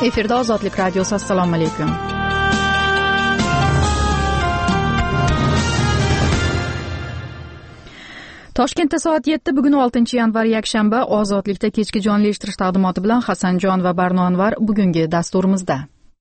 Efirda Ozodlik radiosi. Assalomu alaykum. Toshkentda soat 7, bugun 6 yanvar yakshanba. Ozodlikda kechki jonli eshittirish taqdimoti bilan Hasanjon va Barno Anvar bugungi dasturimizda.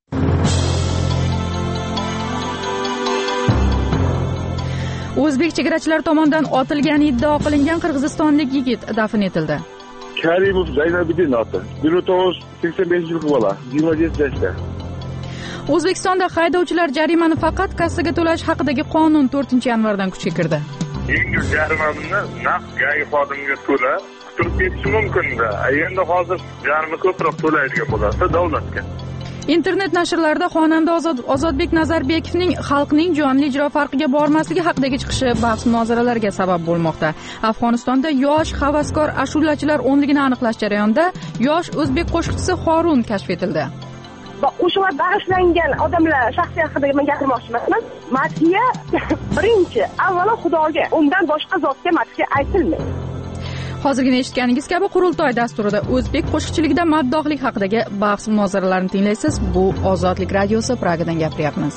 O'zbek chegarachilar tomonidan otilgani iddao qilingan qirg'izistonlik yigit dafn etildi. Karimov Zaynabiddin oti, 1985 bola, 27 yoshda. O'zbekistonda haydovchilar jarimani faqat kassaga to'lash haqidagi qonun 4 yanvardan kuchga kirdi. Yengil jarimani naqd gagi xodimiga to'lab, quturib ketishi mumkin-da. Endi hozir jarima ko'proq to'laydigan bo'lsa davlatga. Internet nashrlarida xonanda Ozodbek Nazarbekovning xalqning jonli ijro farqiga bormasligi haqidagi chiqishi bahs-munozaralarga sabab bo'lmoqda. Afg'onistonda yosh havaskor ashulachilar o'nligini aniqlash jarayonida yosh o'zbek qo'shiqchisi Xorun kashf etildi. Qo'shiqlar bag'ishlangan odamlar shaxsiyati haqida men gapirmoqchiman. Madhiya birinchi, avvalo Xudoga, undan boshqa zotga madhiya aytilmaydi. Hozirgina eshitganingiz kabi Qurultoy dasturida o'zbek qo'shiqchiligida maddohlik haqidagi bahs-munozaralarni tinglaysiz. Bu Ozodlik radiosi, Pragadan gapiryapmiz.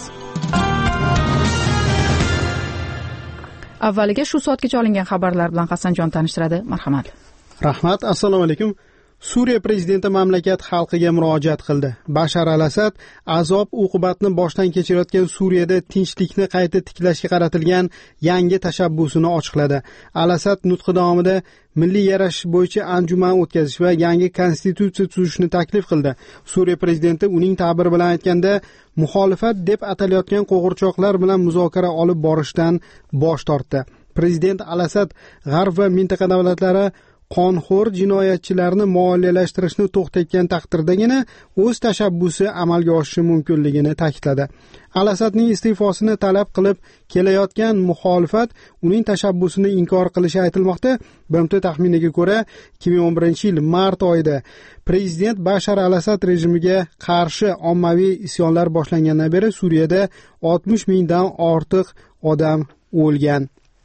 Avvaliga shu soatgacha olingan xabarlar bilan Hasanjon tanishtiradi. Marhamat. Rahmat. Assalomu alaykum. Suriya prezidenti mamlakat xalqiga murojaat qildi. Bashar al-Asad azob uqubatni boshdan kechirayotgan Suriyada tinchlikni qayta tiklashga qaratilgan yangi tashabbusini ochiqladi. Al-Asad nutqi davomida milliy yarashish bo'yicha anjuman o'tkazish va yangi konstitutsiya tuzishni taklif qildi. Suriya prezidenti uning ta'biri bilan aytganda muxolifat deb atalayotgan qo'g'irchoqlar bilan muzokara olib borishdan bosh tortdi. Prezident Al-Asad G'arb va mintaqa davlatlari qonxo'r jinoyatchilarni moliyalashtirishni to'xtatgan taqdirdagina o'z tashabbusi amalga oshishi mumkinligini ta'kidladi. Al-Asadning iste'fosini talab qilib kelayotgan muxolifat uning tashabbusini inkor qilishi aytilmoqda. BMT taxminiga ko'ra 2011-yil mart oyida prezident Bashar al-Asad rejimiga qarshi ommaviy isyonlar boshlangandan beri Suriyada 60 mingdan ortiq odam o'lgan.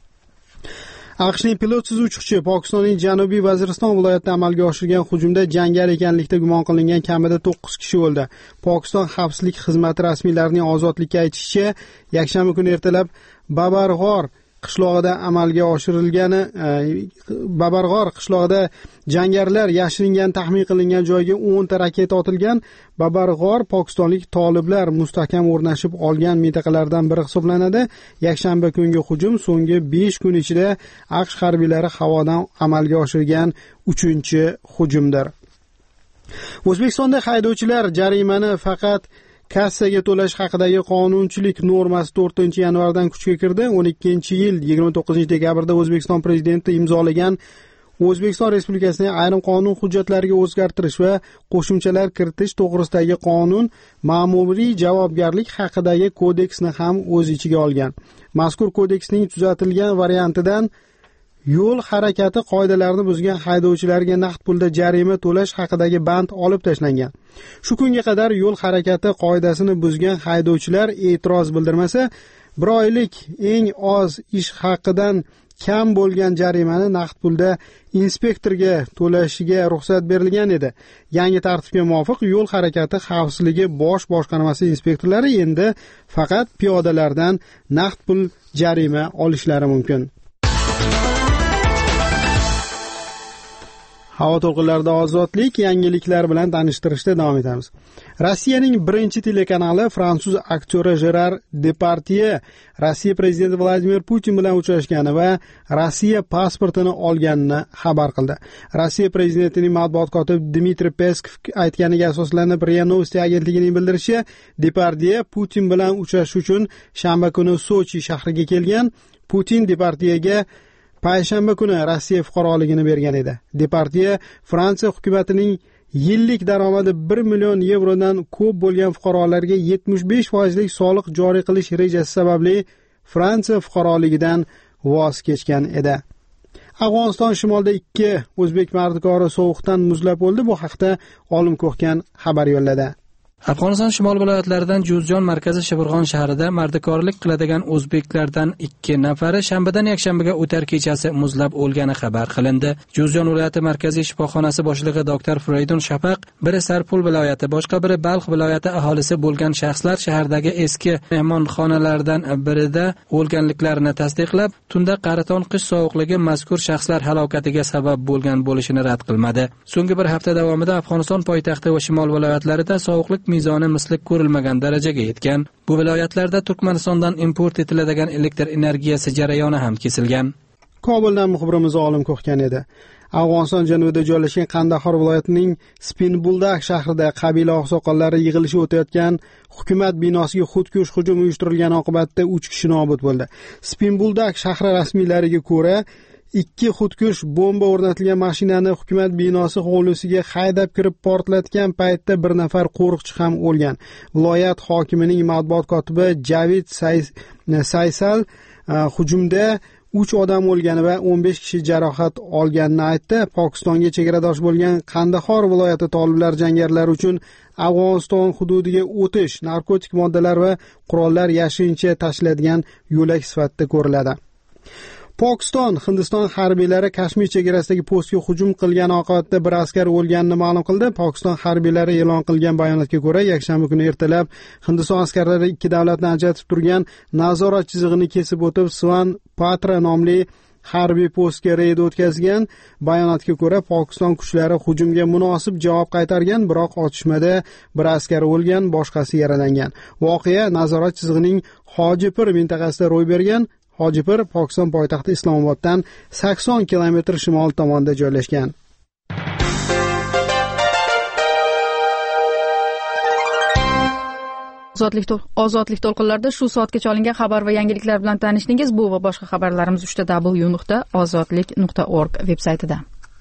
AQShning pilotsiz uchuvchi Pokistonning Janubiy Vaziriston viloyatida amalga oshirgan hujumda jangari ekanlikda gumon qilingan kamida 9 kishi o'ldi. Pokiston xavfsizlik xizmati rasmiylarining ozodlikka aytishicha, yakshanba kuni ertalab Babarg'or qishlog'ida amalga oshirilgani Babarg'or qishlog'ida jangarilar yashiringan taxmin qilingan joyga 10 ta raketa otilgan. Babarg'or pokistonlik toliblar mustahkam o'rnashib olgan mintaqalardan biri hisoblanadi. Yakshanba kungi hujum so'nggi 5 kun ichida AQSh harbiylari havodan amalga oshirgan 3-hujumdir. O'zbekistonda haydovchilar jarimani faqat kassaga to'lash haqidagi qonunchilik normasi 4 yanvardan kuchga kirdi. 12-yil 29 dekabrda O'zbekiston prezidenti imzolagan O'zbekiston Respublikasining ayrim qonun hujjatlariga o'zgartirish va qo'shimchalar kiritish to'g'risidagi qonun ma'muriy javobgarlik haqidagi kodeksni ham o'z ichiga olgan. Mazkur kodeksning tuzatilgan variantidan yo'l harakati qoidalarini buzgan haydovchilarga naqd pulda jarima to'lash haqidagi band olib tashlangan. Shu kunga qadar yo'l harakati qoidasini buzgan haydovchilar e'tiroz bildirmasa, 1 oylik eng oz ish haqidan kam bo'lgan jarimani naqd pulda inspektorga to'lashiga ruxsat berilgan edi. Yangi tartibga muvofiq yo'l harakati xavfsizligi bosh boshqarmasi inspektorlari endi faqat piyodalardan naqd pul jarima olishlari mumkin. Havo to'lqinlarida ozodlik yangiliklar bilan tanishtirishda davom etamiz. Rossiyaning birinchi telekanali fransuz aktyori Jerar Depardye Rossiya prezidenti Vladimir Putin bilan uchrashgani va Rossiya pasportini olganini xabar qildi. Rossiya prezidentining matbuot kotibi Dmitriy Peskov aytganiga asoslanib RIA Novosti agentligining bildirishicha, Depardye Putin bilan uchrashish uchun shanba kuni Sochi shahriga kelgan. Putin Depardyega payshanba kuni Rossiya fuqaroligini bergan edi. Depardye Fransiya hukumatining yillik daromadi 1 million yevrodan ko'p bo'lgan fuqarolarga 75% lik soliq joriy qilish rejasi sababli Fransiya fuqaroligidan voz kechgan edi. Afg'oniston shimolida 2 o'zbek mardikori sovuqdan muzlab o'ldi. Bu haqda Olim Ko'hkan xabar yo'lladi. Afg'oniston shimol viloyatlaridan Juzjon markazi Shibirg'on shahrida mardikorlik qiladigan o'zbeklardan 2 nafari shanbadan yakshanbaga o'tar kechasi muzlab o'lgani xabar qilindi. Juzjon viloyati markaziy shifoxonasi boshlig'i doktor Freydun Shafaq, biri Sarpul viloyati, boshqa biri Balx viloyati aholisi bo'lgan shaxslar shahardagi eski mehmonxonalardan birida o'lganliklarini tasdiqlab, tunda qariton qish sovuqligi mazkur shaxslar halokatiga sabab bo'lgan bo'lishini rad qilmadi. So'nggi bir hafta davomida Afg'oniston poytaxti va shimol viloyatlarida sovuqlik mezoni misli ko'rilmagan darajaga yetgan. Bu viloyatlarda Turkmanistondan import etiladigan elektr energiyasi jarayoni ham kesilgan. Kobuldan muxbirimiz Olim Ko'xkan edi. Afg'oniston janubida joylashgan Qandahor viloyatining Spinbuldak shahrida qabila oqsoqollari yig'ilishi o'tayotgan hukumat binosiga xudkush hujum uyushtirilgani oqibatida 3 kishi nobud bo'ldi. Spinbuldak shahri rasmiylariga ko'ra 2 xudkush bomba o'rnatilgan mashinani hukumat binosi hovlisiga haydab kirib portlatgan paytda bir nafar qo'riqchi ham o'lgan. Viloyat hokimining matbuot kotibi Javid Saysal hujumda 3 odam o'lgani va 15 kishi jarohat olganini aytdi. Pokistonga chegaradosh bo'lgan Qandahor viloyati toliblar jangarilari uchun Afg'oniston hududiga o'tish narkotik moddalar va qurollar yashirincha tashlanadigan yo'lak sifatida ko'riladi. Pokiston Hindiston harbiylari Kashmir chegarasidagi postga hujum qilgani oqibatida bir askar o'lganini ma'lum qildi. Pokiston harbiylari e'lon qilgan bayonotga ko'ra, yakshanba kuni ertalab Hindiston askarlari 2 davlatni ajratib turgan nazorat chizig'ini kesib o'tib, Swan Patra nomli harbiy postga reyd o'tkazgan. Bayonotga ko'ra, Pokiston kuchlari hujumga munosib javob qaytargan, biroq otishmada bir askar o'lgan, boshqasi yaralangan. Voqea nazorat chizig'ining Hojipir mintaqasida ro'y bergan. Hojipir Pokiston poytaxti Islomoboddan 80 kilometr shimol tomonda joylashgan. Ozodlik to'lqinlarida shu soatgacha olingan xabar va yangiliklar bilan tanishdingiz. Bu va boshqa xabarlarimiz www.ozodlik.org veb-saytida.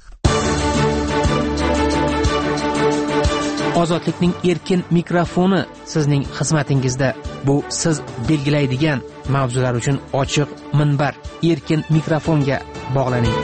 Ozodlikning erkin mikrofoni sizning xizmatingizda. Bu siz belgilaydigan mavzular uchun ochiq minbar. Erkin mikrofonga bog'laning.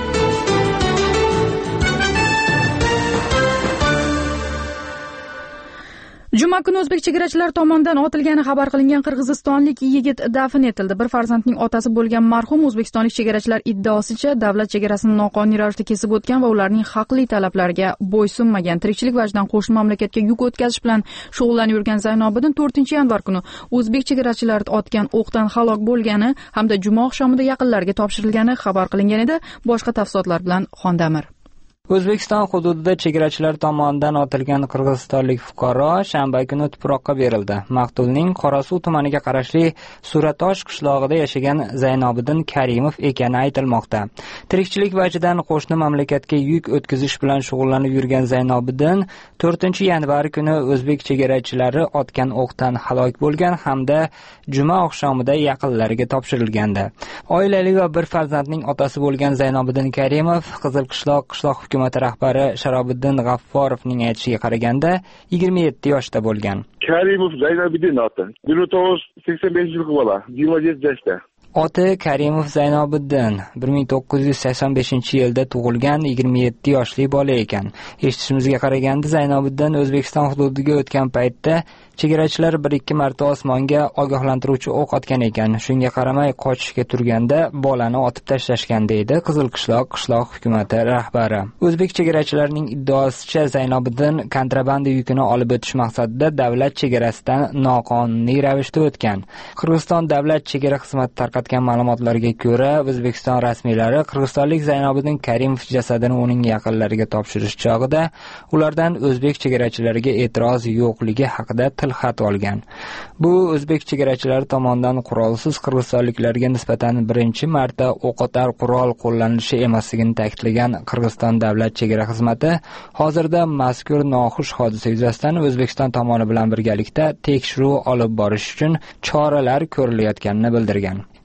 Juma kuni o'zbek chegarachilar tomonidan otilgani xabar qilingan qirg'izistonlik yigit dafn etildi. Bir farzandning otasi bo'lgan marhum o'zbekistonlik chegarachilar iddaosicha davlat chegarasini noqonuniy ravishda kesib o'tgan va ularning haqli talablariga bo'ysunmagan. Tirikchilik vajidan qo'shni mamlakatga yuk o'tkazish bilan shug'ullanib yurgan Zaynobiddin 4-yanvar kuni o'zbek chegarachilar otgan o'qdan halok bo'lgani hamda juma oqshomida yaqinlariga topshirilgani xabar qilingan edi. Boshqa tafsilotlar bilan Xondamir. O'zbekiston hududida chegarachilar tomonidan otilgan qirg'izistonlik fuqaro shanba kuni tuproqqa berildi. Maqtulning Qorasuv tumaniga qarashli Suratosh qishlog'ida yashagan Zaynobiddin Karimov ekani aytilmoqda. Tirikchilik vajidan qo'shni mamlakatga yuk o'tkazish bilan shug'ullanib yurgan Zaynobiddin 4-yanvar kuni o'zbek chegarachilari otgan o'qdan halok bo'lgan hamda juma oqshomida yaqinlariga topshirilgandi. Oilali va bir farzandning otasi bo'lgan Zaynobiddin Karimov Qizilqishloq qishloq hukumati rahbari Sharobiddin G'afforovning aytishiga qaraganda 27 yoshda bo'lgan. Karimov Zaynobiddin oti. 1985-yilgi bola, 27 yoshda. Oti Karimov Zaynobiddin 1985-yilda tug'ilgan 27 yoshli bola ekan. Eshitishimizga qaraganda Zaynobiddin O'zbekiston hududiga o'tgan paytda chegarachilar 1-2 marta osmonga ogohlantiruvchi o'q otgan ekan. Shunga qaramay qochishga turganda bolani otib tashlashgan deydi Qizilqishloq qishloq hukumati rahbari. O'zbek chegarachilarining iddaosicha Zaynobiddin kontrabanda yukini olib o'tish maqsadida davlat chegarasidan noqonuniy ravishda o'tgan. Qirg'iziston davlat chegara xizmati tarqatgan ma'lumotlarga ko'ra, O'zbekiston rasmiylari qirg'izistonlik Zaynobiddin Karimov jasadini uning yaqinlariga topshirish chog'ida ulardan o'zbek chegarachilariga e'tiroz yo'qligi haqida xat olgan. Bu o'zbek chegarachilari tomonidan qurolsiz qirg'izistonliklarga nisbatan birinchi marta o'qotar qurol qo'llanilishi emasligini ta'kidlagan Qirg'iziston davlat chegara xizmati hozirda mazkur noxush hodisa yuzasidan O'zbekiston tomoni bilan birgalikda tekshiruv olib borish uchun choralar ko'rilayotganini bildirgan.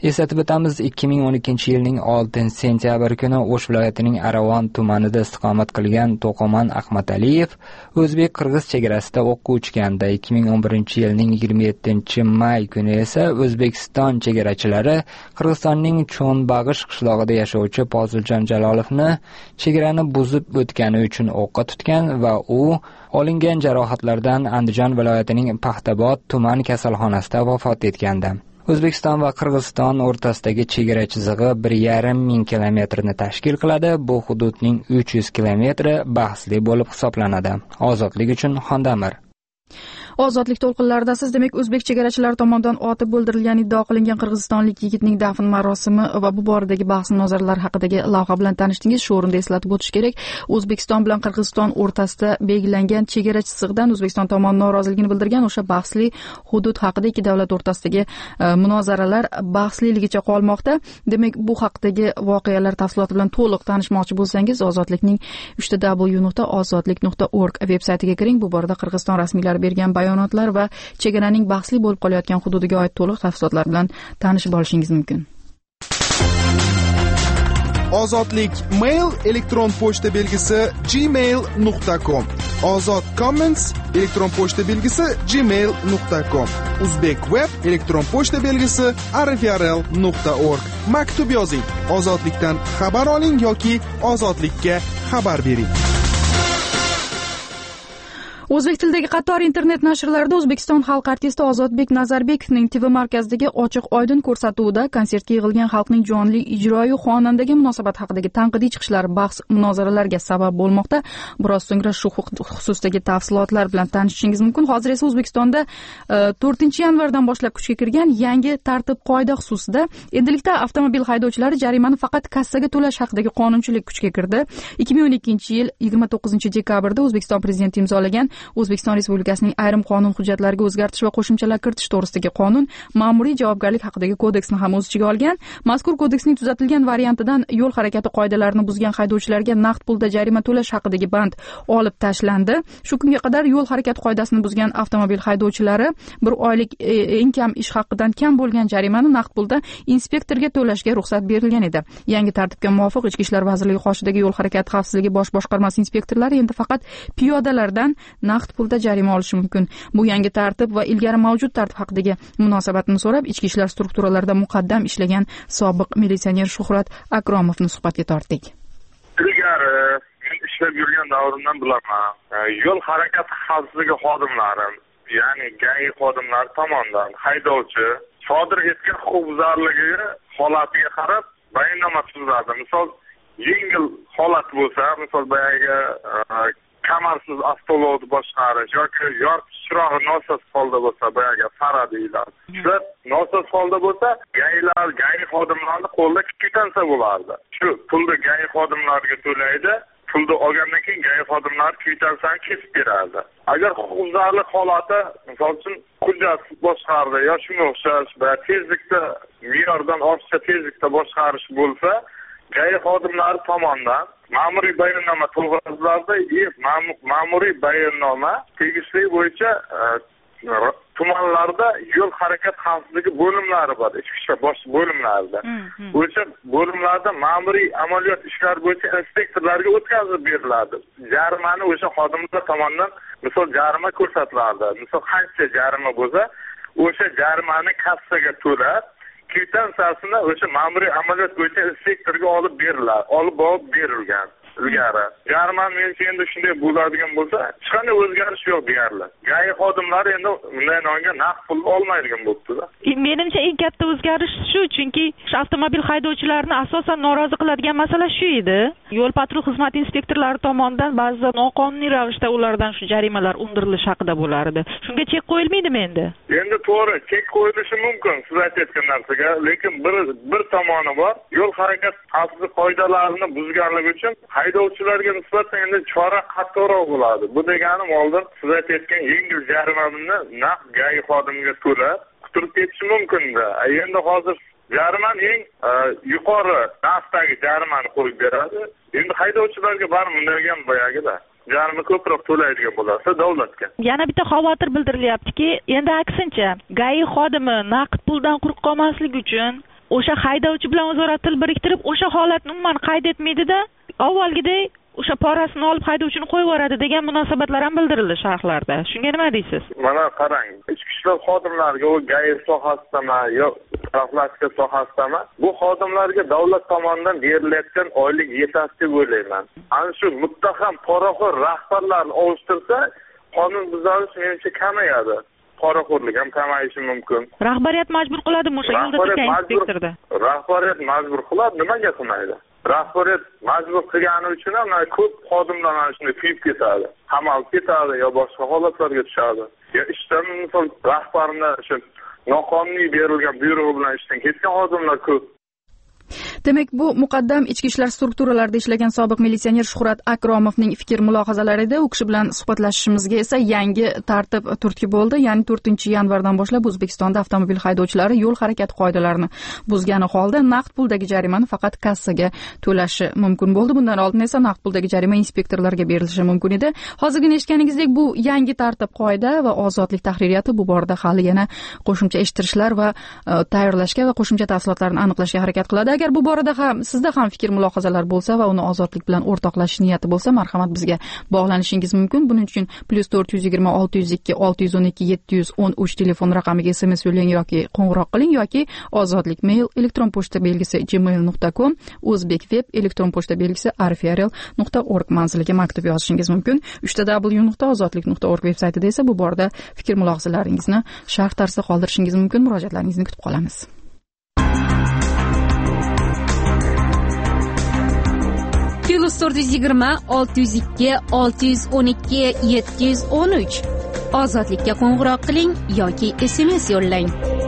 Eslatib o'tamiz, 2012-yilning 6-sentyabr kuni O'sh viloyatining Aravon tumanida istiqomat qilgan To'qoman Ahmadaliyev o'zbek-qirg'iz chegarasida o'qqa uchganda, 2011-yilning 27-may kuni esa O'zbekiston chegarachilari Qirg'izistonning Cho'nbag'ish qishlog'ida yashovchi Poziljon Jalolovni chegarani buzib o'tgani uchun o'qqa tutgan va u olingan jarohatlardan Andijon viloyatining Paxtabod tuman kasalxonasida vafot etgandi. O'zbekiston va Qirg'iziston o'rtasidagi chegara chizig'i 1,5 kilometrni tashkil qiladi. Bu hududning 300 kilometri bahsli bo'lib hisoblanadi. Ozodlik uchun Xondamir. Ozodlik to'lqinlaridasiz. Demak, o'zbek chegarachilari tomonidan otib o'ldirilgan iddao qilingan qirg'izistonlik yigitning dafn marosimi va bu boradagi bahs-munozaralar haqidagi lavha bilan tanishdingiz. Shu o'rinda eslatib o'tish kerak, O'zbekiston bilan Qirg'iziston o'rtasida belgilangan chegara chizig'idan O'zbekiston tomoni noroziligini bildirgan. O'sha bahsli hudud haqida ikki davlat o'rtasidagi munozaralar bahsliligicha qolmoqda. Demak, bu haqidagi voqealar tafsiloti bilan to'liq tanishmoqchi bo'lsangiz, Ozodlikning www.ozodlik.org veb-saytiga kiring. Bu borada Qirg'iziston rasmiylari bergan bayonotlar va chegaraning bahsli bo'lib qolayotgan hududiga oid to'liq tafsilotlar bilan tanishib olishingiz mumkin. Ozodlik mail elektron pochta belgisi gmail.com. Ozod comments elektron pochta belgisi gmail.com. Uzbek web elektron pochta belgisi rfrl.org. Maktub yozing, ozodlikdan xabar oling yoki ozodlikka xabar bering. O'zbek tilidagi qator internet nashrlarda O'zbekiston xalq artisti Ozodbek Nazarbekovning TV markazidagi ochiq oydin ko'rsatuvida konsertga yig'ilgan xalqning jonli ijroyi xonandaga munosabat haqidagi tanqidiy chiqishlar bahs munozaralarga sabab bo'lmoqda. Biroz so'ngra shu xususdagi tafsilotlar bilan tanishishingiz mumkin. Hozir esa O'zbekistonda 4-yanvardan boshlab kuchga kirgan yangi tartib-qoida xususida endilikda avtomobil haydovchilari jarimani faqat kassaga to'lash haqidagi qonunchilik kuchga kirdi. 2012-yil 29-dekabrda O'zbekiston prezidenti imzolagan O'zbekiston Respublikasining ayrim qonun hujjatlariga o'zgartirish va qo'shimchalar kiritish to'g'risidagi qonun ma'muriy javobgarlik haqidagi kodeksni ham o'z ichiga olgan. Mazkur kodeksning tuzatilgan variantidan yo'l harakati qoidalarini buzgan haydovchilarga naqd pulda jarima to'lash haqidagi band olib tashlandi. Shu kunga qadar yo'l harakati qoidasini buzgan avtomobil haydovchilari bir oylik eng kam ish haqidan kam bo'lgan jarimani naqd pulda inspektorga to'lashga ruxsat berilgan edi. Yangi tartibga muvofiq Ichki ishlar vazirligi qoshidagi yo'l harakati xavfsizligi bosh boshqarmasi inspektorlari endi faqat piyodalardan naqd pulda jarima olishi mumkin. Bu yangi tartib va ilgari mavjud tartib haqidagi munosabatni so'rab, ichki ishlar strukturalarida muqaddam ishlagan sobiq militsioner Shuhrat Akromovni suhbatga tortdik. Ilgari ishlab yurgan davrimdan bilaman. Yo'l harakati xavfsizligi xodimlari, ya'ni GAI xodimlari tomonidan haydovchi sodir etgan huquqbuzarligi holatiga qarab bayonnoma tuziladi. Misol, yengil holat bo'lsa, misol boyaga kamarsiz avtomobilni boshqarish yoki yoritish chirog'i nosoz holda bo'lsa, boyaga fara deyiladi. Shular nosoz holda bo'lsa, GAI xodimlarni qo'lda kvitansa bo'lardi. Shu pulni GAI xodimlariga to'laydi. Pulni olgandan keyin GAI xodimlari kvitansani kesib beradi. Agar huquqbuzarlik holati, misol uchun hujjat boshqardi yo shunga o'xshash va tezlikda me'yordan ortiqcha tezlikda boshqarish bo'lsa, GAI xodimlari tomonidan ma'muriy bayonnoma to'g'rilanadi. Ma'muriy bayonnoma tegishli bo'yicha tumanlarda yo'l harakati xavfsizligi bo'limlari bor, ichki ishlar bosh bo'limlarida. O'sha bo'limlarda ma'muriy amaliyot ishlari bo'yicha inspektorlarga o'tkazib beriladi. Jarimani o'sha xodimlar tomonidan misol jarima ko'rsatiladi. Misol qancha jarima bo'lsa, o'sha jarimani kassaga to'lab, kvitansiyasini o'sha ma'muriy amaliyot bo'yicha inspektorga olib beriladi, olib borib berilgan. Ilgari jarimani menimcha endi shunday bo'ladigan bo'lsa, hech qanday o'zgarish yo'q deyarli. GAI xodimlari endi bunday nonga naqd pul olmaydigan bo'libdi-da. Menimcha eng katta o'zgarish shu, chunki avtomobil haydovchilarini asosan norozi qiladigan masala shu edi. Yo'l patrul xizmati inspektorlari tomonidan ba'zida noqonuniy ravishda ulardan shu jarimalar undirilishi haqida bo'lar edi. Shunga chek qo'yilmaydimi endi? Endi to'g'ri, chek qo'yilishi mumkin siz aytayotgan narsaga, lekin bir tomoni bor. Yo'l harakati xavfsizlik qoidalarini buzganligi uchun haydovchilarga nisbatan endi chora qattiqroq bo'ladi. Bu deganim oldin siz aytayotgan yengil jarimani naqd GAI xodimiga to'lab quturib ketishi mumkin-da. Endi hozir jarimani eng yuqori narxdagi jarimani qo'yib beradi. Endi haydovchilarga baribir bundagan boyagida jarima ko'proq to'laydigan bo'lsa davlatga. Yana bitta xavotir bildirilyaptiki, endi aksincha GAI xodimi naqd puldan quruq qolmasligi uchun o'sha haydovchi bilan o'zaro til biriktirib, o'sha holatni umuman qayd etmaydida, avvalgidek o'sha porasini olib haydovchini qo'yib yuboradi degan munosabatlar ham bildirildi sharhlarda. Shunga nima deysiz? Mana qarang, ichki ishlar xodimlariga u GAI sohasidami yo profilaktika sohasidami, bu xodimlarga davlat tomonidan berilayotgan oylik yetadi deb o'ylayman. Ana shu muttaham poraxo'r rahbarlarni ovishtirsa, qonun buzilishi menimcha kamayadi. Poraxo'rlik ham kamayishi mumkin. Rahbariyat majbur qiladimi o'sha yo'lda turgan inspektorda? Rahbariyat majbur qiladi, nimaga qilmaydi? Rahbariyat majbur qilgani uchun ham ko'p xodimlar mana shunday kuyib ketadi. Qamalib ketadi yo boshqa holatlarga tushadi. Yo ishdan misol rahbarni shu noqonuniy berilgan buyrug'i bilan ishdan ketgan xodimlar ko'p. Demak, bu muqaddam ichki ishlar strukturalarida ishlagan sobiq militsioner Shuhrat Akromovning fikr-mulohazalari edi. U kishi bilan suhbatlashishimizga esa yangi tartib turtki bo'ldi. Ya'ni 4-yanvardan boshlab O'zbekistonda avtomobil haydovchilari yo'l harakati qoidalarini buzgani holda naqd puldagi jarimani faqat kassaga to'lashi mumkin bo'ldi. Bundan oldin esa naqd puldagi jarima inspektorlarga berilishi mumkin edi. Hozirgina eshitganingizdek, bu yangi tartib qoida va ozodlik tahririyati bu borada hali yana qo'shimcha eshittirishlar va tayyorlashga va qo'shimcha tafsilotlarni aniqlashga harakat qiladi. Agar bu borada ham sizda ham fikr-mulohazalar bo'lsa va uni ozodlik bilan o'rtoqlashish niyati bo'lsa, marhamat bizga bog'lanishingiz mumkin. Buning uchun +420 602 612 713 telefon raqamiga SMS yo'llang yoki qo'ng'iroq qiling yoki ozodlik mail elektron pochta belgisi gmail.com, o'zbek web elektron pochta belgisi arfiarel.org manziliga maktub yozishingiz mumkin. 3w.ozodlik.org veb-saytida esa bu borada fikr-mulohazalaringizni sharh tarzida qoldirishingiz mumkin. Murojaatlaringizni kutib qolamiz. +420 602 612 713 ozodlikka qo'ng'iroq qiling yoki SMS yo'llang.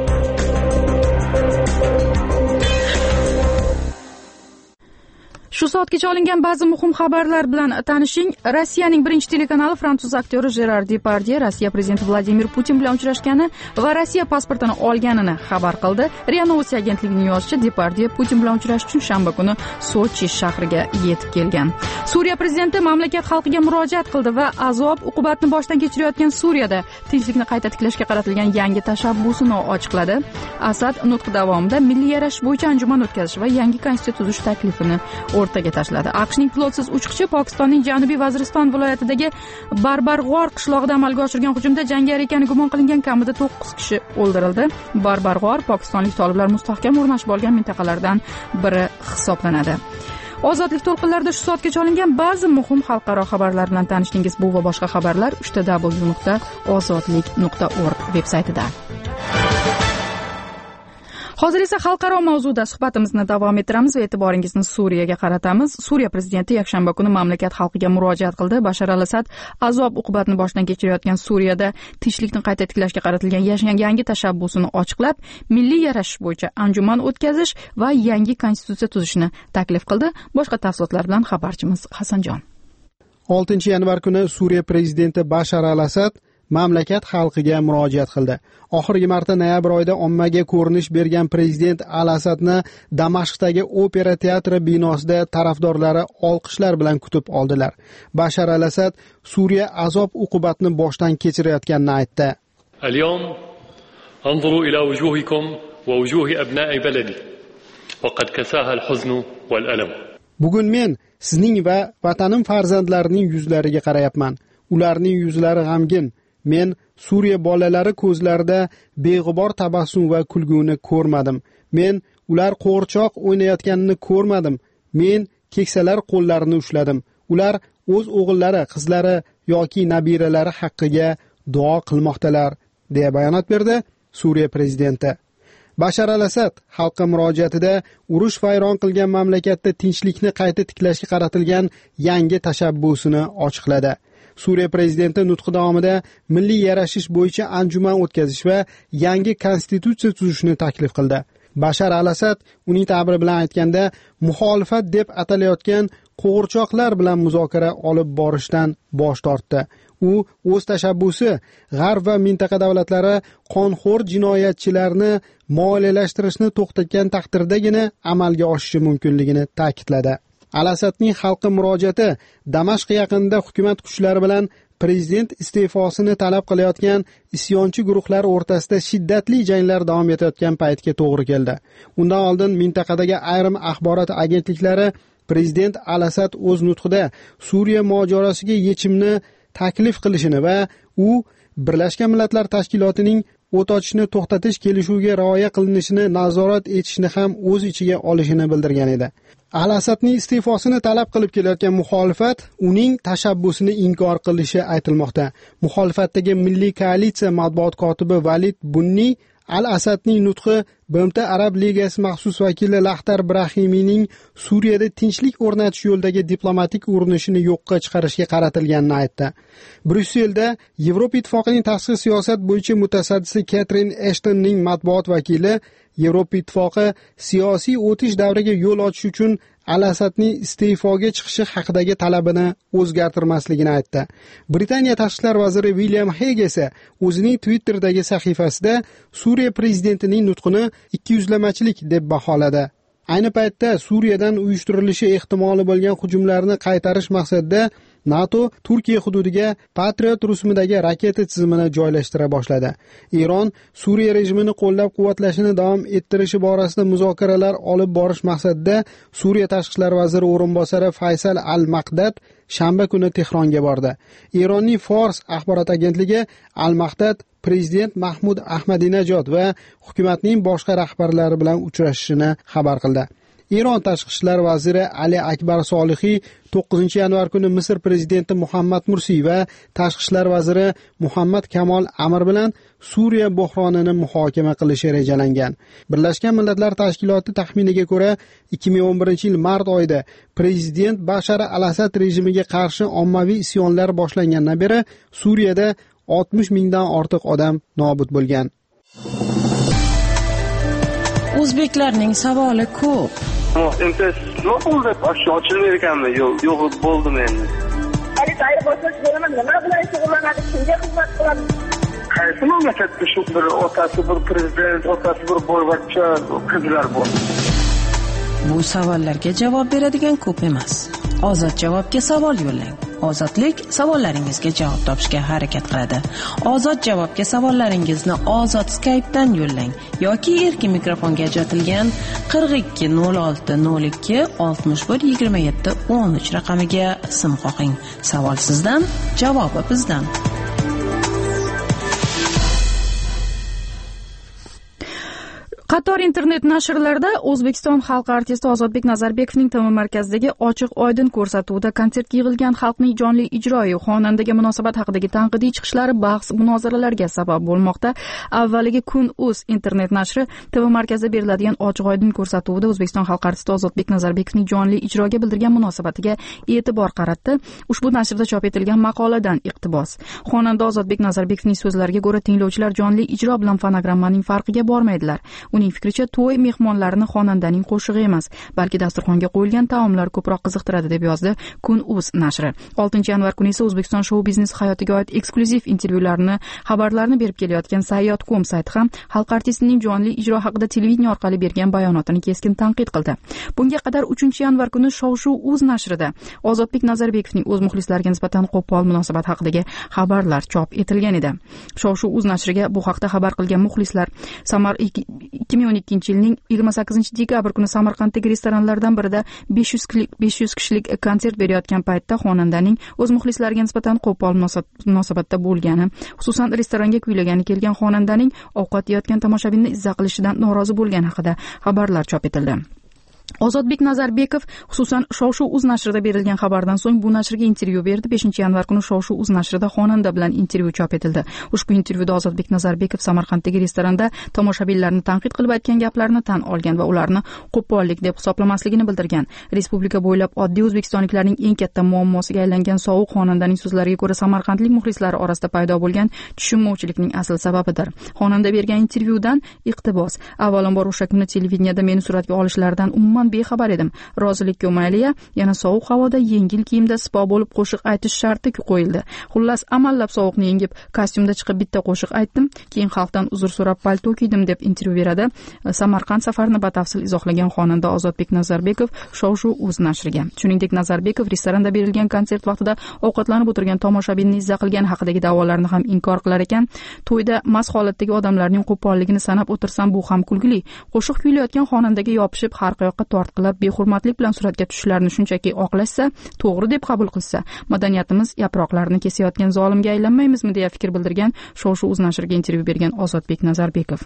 Shu soatgacha olingan ba'zi muhim xabarlar bilan tanishing. Rossiyaning birinchi telekanali fransuz aktyori Jerar Depardye Rossiya prezidenti Vladimir Putin bilan uchrashgani va Rossiya pasportini olganini xabar qildi. RIA Novosti agentligining yozishicha, Depardye Putin bilan uchrashish uchun shanba kuni Sochi shahriga yetib kelgan. Suriya prezidenti mamlakat xalqiga murojaat qildi va azob uqubatni boshdan kechirayotgan Suriyada tinchlikni qayta tiklashga qaratilgan yangi tashabbusini ochiqladi. Asad nutq davomida milliy yarash bo'yicha anjuman o'tkazish va yangi konstitutsiya tuzish taklifini o'rtaga tashladi. AQShning pilotsiz uchqichi Pokistonning Janubiy Vaziriston viloyatidagi Barbarg'or qishlog'ida amalga oshirgan hujumda jangari ekani gumon qilingan kamida 9 kishi o'ldirildi. Barbarg'or pokistonlik toliblar mustahkam o'rnashib olgan mintaqalardan biri hisoblanadi. Ozodlik to'lqinlarida shu soatgacha olingan ba'zi muhim xalqaro xabarlar bilan tanishdingiz. Bu va boshqa xabarlar 3w.ozodlik.org veb-saytida. Hozir esa xalqaro mavzuda suhbatimizni davom ettiramiz va e'tiboringizni Suriyaga qaratamiz. Suriya prezidenti yakshanba kuni mamlakat xalqiga murojaat qildi. Bashar al-Asad azob uqubatni boshdan kechirayotgan Suriyada tinchlikni qayta tiklashga qaratilgan yangi tashabbusini ochiqlab, milliy yarashish bo'yicha anjuman o'tkazish va yangi konstitutsiya tuzishni taklif qildi. Boshqa tafsilotlar bilan xabarchimiz Hasanjon. 6-yanvar kuni Suriya prezidenti Bashar al-Asad mamlakat xalqiga murojaat qildi. Oxirgi marta noyabr oyida ommaga ko'rinish bergan prezident al-Asadni Damashqdagi opera teatri binosida tarafdorlari olqishlar bilan kutib oldilar. Bashar al-Asad Suriya azob uqubatni boshdan kechirayotganini aytdi. اليوم انظروا إلى وجوهكم ووجوه أبناء بلدي وقد كساها الحزن والألم. Bugun men sizning va vatanim farzandlarining yuzlariga qarayapman. Ularning yuzlari g'amgin. Men Suriya bolalari ko'zlarida beg'ubor tabassum va kulguni ko'rmadim. Men ular qo'rchoq o'ynayotganini ko'rmadim. Men keksalar qo'llarini ushladim. Ular o'z o'g'illari, qizlari yoki nabiralari haqqiga duo qilmoqdalar, deya bayonot berdi Suriya prezidenti. Bashar al-Asad xalqqa murojaatida urush vayron qilgan mamlakatda tinchlikni qayta tiklashga qaratilgan yangi tashabbusini ochiqladi. Suriya prezidenti nutqi davomida milliy yarashish bo'yicha anjuman o'tkazish va yangi konstitutsiya tuzishni taklif qildi. Bashar al-Asad uning ta'biri bilan aytganda muxolifat deb atalayotgan qo'g'irchoqlar bilan muzokara olib borishdan bosh tortdi. U o'z tashabbusi G'arb va mintaqa davlatlari qonxo'r jinoyatchilarni moliyalashtirishni to'xtatgan taqdirdagina amalga oshishi mumkinligini ta'kidladi. Al-Asadning xalqqa murojaati Damashq yaqinida hukumat kuchlari bilan prezident iste'fosini talab qilayotgan isyonchi guruhlar o'rtasida shiddatli janglar davom etayotgan paytga to'g'ri keldi. Undan oldin mintaqadagi ayrim axborot agentliklari prezident Al-Asad o'z nutqida Suriya mojarosiga yechimni taklif qilishini va u Birlashgan Millatlar Tashkilotining o't ochishni to'xtatish kelishuviga rioya qilinishini nazorat etishni ham o'z ichiga olishini bildirgan edi. Al-Asadning iste'fosini talab qilib kelayotgan muxolifat uning tashabbusini inkor qilishi aytilmoqda. Muxolifatdagi Milliy koalitsiya matbuot kotibi Valid Bunni Al-Asadning nutqi BMT Arab Ligasi maxsus vakili Lahtar Brahimiyning Suriyada tinchlik o'rnatish yo'lidagi diplomatik urinishini yo'qqa chiqarishga qaratilganini aytdi. Bryusselda Yevropa Ittifoqining tashqi siyosat bo'yicha mutasaddisi Catherine Ashtonning matbuot vakili Yevropa Ittifoqi siyosiy o'tish davriga yo'l ochish uchun Al-Asadning iste'foga chiqishi haqidagi talabini o'zgartirmasligini aytdi. Britaniya tashqi ishlar vaziri William Hague esa o'zining Twitter'dagi sahifasida Suriya prezidentining nutqini ikkiyuzlamachilik deb baholadi. Ayni paytda Suriyadan uyushtirilishi ehtimoli bo'lgan hujumlarni qaytarish maqsadida NATO Turkiya hududiga Patriot rusumidagi raketa tizimini joylashtira boshladi. Eron Suriya rejimini qo'llab-quvvatlashini davom ettirishi borasida muzokaralar olib borish maqsadida Suriya tashqi ishlar vaziri o'rinbosari Faysal Al-Maqdad shanba kuni Tehronga bordi. Eronning Fors axborot agentligi Al-Maqdad prezident Mahmud Ahmadinejod va hukumatning boshqa rahbarlari bilan uchrashishini xabar qildi. Eron tashqi ishlar vaziri Ali Akbar Solihiy 9-yanvar kuni Misr prezidenti Muhammad Mursi va tashqi ishlar vaziri Muhammad Kamol Amr bilan Suriya bo'hronini muhokama qilishi rejalangan. Birlashgan Millatlar Tashkiloti taxminiga ko'ra 2011-yil mart oyida prezident Bashar al-Asad rejimiga qarshi ommaviy isyonlar boshlangandan beri Suriyada 60 mingdan ortiq odam nobud bo'lgan. O'zbeklarning savoli ko'p. MTS nima bo'ldi? Ochilmaydi ekanmi? Yo'q, bo'ldim endi. Xarid boshlash bo'laman, nima bilan shug'ullanadi, kimga xizmat qiladi? Qaysi mamlakatda shu bir otasi bir prezident, otasi bir boyvachcha qizlar bor? Bu savollarga javob beradigan ko'p emas. Ozod javobga savol yo'llang. Ozodlik savollaringizga javob topishga harakat qiladi. Ozod javobga savollaringizni Ozod Skype'dan yo'llang yoki erkin mikrofonga ajratilgan 42 06 02 61 27 13 raqamiga sim qo'ying. Savol sizdan, javobi bizdan. Qator internet nashrlarda O'zbekiston xalq artisti Ozodbek Nazarbekovning TM markazidagi ochiq oydin ko'rsatuvida konsertga yig'ilgan xalqning jonli ijroyi xonandaga munosabat haqidagi tanqidiy chiqishlari bahs munozaralarga sabab bo'lmoqda. Avvaliga Kun.uz internet nashri TM markazida beriladigan ochiq oydin ko'rsatuvida O'zbekiston xalq artisti Ozodbek Nazarbekovning jonli ijroga bildirgan munosabatiga e'tibor qaratdi. Ushbu nashrda chop etilgan maqoladan iqtibos. Xonanda Ozodbek Nazarbekovning so'zlariga ko'ra tinglovchilar jonli ijro bilan fonogrammaning farqiga bormaydilar. Uning fikricha to'y mehmonlarini xonandaning qo'shig'i emas, balki dasturxonga qo'yilgan taomlar ko'proq qiziqtiradi deb yozdi Kun.uz nashri. 6-yanvar kuni esa O'zbekiston shou biznes hayotiga oid eksklyuziv intervyularni, xabarlarni berib kelayotgan Sayyod.com sayti ham xalq artistining jonli ijro haqida televideniya orqali bergan bayonotini keskin tanqid qildi. Bunga qadar 3-yanvar kuni Shov.uz nashrida Ozodbek Nazarbekovning o'z muxlislariga nisbatan qo'pol munosabat haqidagi xabarlar chop etilgan edi. Shov.uz nashriga bu haqda xabar qilgan muxlislar 2012-yilning 28-dekabr kuni Samarqanddagi restoranlardan birida 500 kishilik konsert berayotgan paytda xonandaning o'z muxlislariga nisbatan qo'pol munosabatda bo'lgani, xususan restoranga kuylagani kelgan xonandaning ovqat yeyotgan tomoshabinni izza qilishidan norozi bo'lgani haqida xabarlar chop etildi. Ozodbek Nazarbekov xususan Shov.uz nashrida berilgan xabardan so'ng bu nashrga intervyu berdi. 5-yanvar kuni Shov.uz nashrida xonanda bilan intervyu chop etildi. Ushbu intervyuda Ozodbek Nazarbekov Samarqanddagi restoranda tomoshabinlarni tanqid qilib aytgan gaplarini tan olgan va ularni qo'pollik deb hisoblamasligini bildirgan. Respublika bo'ylab oddiy o'zbekistonliklarning eng katta muammosiga aylangan sovuq xonandaning so'zlariga ko'ra Samarqandlik muxlislari orasida paydo bo'lgan tushunmovchilikning asl sababidir. Xonanda bergan intervyudan iqtibos. Avvalambor o'sha kuni televideniyada meni suratga olishlaridan umuman bexabar edim. Rozilikka mayliya, yana sovuq havoda yengil kiyimda sipo bo'lib qo'shiq aytish sharti qo'yildi. Xullas, amallab sovuqni yengib, kostyumda chiqib bitta qo'shiq aytdim, keyin xalqdan uzr so'rab palto kiydim deb intervyu beradi Samarqand safarini batafsil izohlagan xonanda Ozodbek Nazarbekov Shov-Shuv.uz nashriga. Shuningdek, Nazarbekov restoranda berilgan konsert vaqtida ovqatlanib o'tirgan tomoshabinni izza qilgani haqidagi da'volarni ham inkor qilar ekan. To'yda mast holatdagi odamlarning qo'polligini sanab o'tirsam, bu ham kulgili. Qo'shiq kuylayotgan xonandaga yopishib, har qayoqqa tortqilab, behurmatlik bilan suratga tushishlarini shunchaki oqlashsa, to'g'ri deb qabul qilsa, madaniyatimiz yaproqlarini kesayotgan zolimga aylanmaymizmi deya fikr bildirgan Shov-Shuv.uz nashriga intervyu bergan Ozodbek Nazarbekov.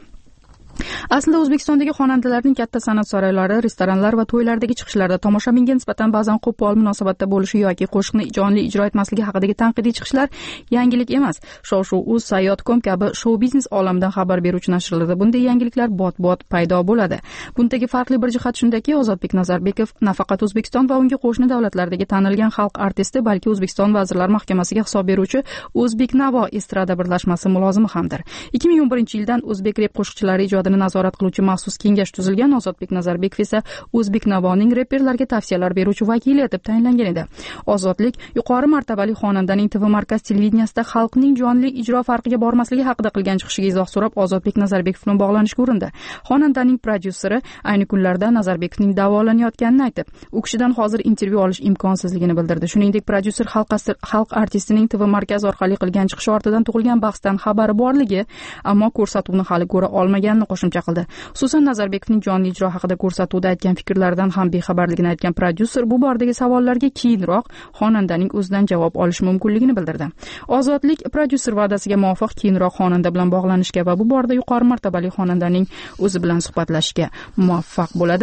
Aslida O'zbekistondagi xonandalarning katta san'at saroylari, restoranlar va to'ylardagi chiqishlarda tomoshabinga nisbatan ba'zan qo'pol munosabatda bo'lishi yoki qo'shiqni jonli ijro etmasligi haqidagi tanqidiy chiqishlar yangilik emas. Shov-Shuv.uz, Sayyod.com kabi shou-biznes olamidan xabar beruvchi nashrlarda bunday yangiliklar bot-bot paydo bo'ladi. Bundagi farqli bir jihat shundaki, Ozodbek Nazarbekov nafaqat O'zbekiston va unga qo'shni davlatlardagi tanilgan xalq artisti, balki O'zbekiston Vazirlar Mahkamasiga hisob beruvchi O'zbeknavo estrada birlashmasi mulozimi hamdir. 2011-yildan o'zbek rep qo'shiqchilari ijodini nazorat qiluvchi maxsus kengash tuzilgan. Ozodbek Nazarbekov esa O'zbeknavoning reperlarga tavsiyalar beruvchi vakili etib tayinlangan edi. Ozodlik yuqori martabali xonandaning TV markaz televideniyasida xalqning jonli ijro farqiga bormasligi haqida qilgan chiqishiga izoh so'rab Ozodbek Nazarbekov bilan bog'lanishga urindi. Xonandaning prodyuseri ayni kunlarda Nazarbekovning davolanayotganini aytib, u kishidan hozir intervyu olish imkonsizligini bildirdi. Shuningdek, prodyuser xalq artistining TV markaz orqali qilgan chiqishi ortidan tug'ilgan bahsdan xabari borligi, ammo ko'rsatuvni hali ko'ra olmaganini qo'shimcha qildi. Xususan, Nazarbekovning jonli ijro haqida ko'rsatuvda aytgan fikrlaridan ham bexabarligini aytgan prodyuser bu bordagi savollarga keyinroq xonandaning o'zidan javob olish mumkinligini bildirdi. Ozodlik prodyuser va'dasiga muvofiq keyinroq xonanda bilan bog'lanishga va bu borda yuqori martabali xonandaning o'zi bilan suhbatlashishga muvaffaq bo'ladi.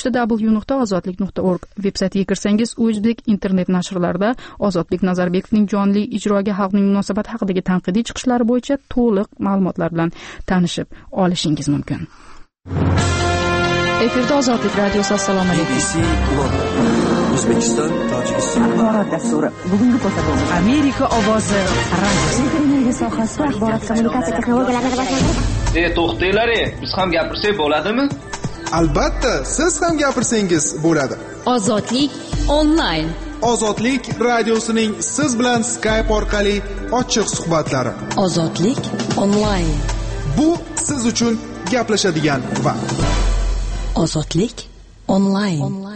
www.ozodlik.org veb-saytiga kirsangiz, o'zbek internet nashrlarida Ozodbek Nazarbekovning jonli ijroga xalqning munosabati haqidagi tanqidiy chiqishlari bo'yicha to'liq ma'lumotlar bilan tanishib olishingiz mumkin. Efirda Ozodlik radiosi. Assalomu alaykum. O'zbekiston, Tojikiston axborot dasturi. Bugungi ko'rsatuv Amerika ovozi radiosi. Energiya sohasida axborot kommunikatsiya texnologiyalarini rivojlantirish. To'xtanglar, biz ham gapirsak bo'ladimi? Albatta, siz ham gapirsangiz bo'ladi. Ozodlik onlayn. Ozodlik radiosining siz bilan Skype orqali ochiq suhbatlari. Ozodlik onlayn. Bu siz uchun gaplashadigan vaqt. Ozodlik onlayn.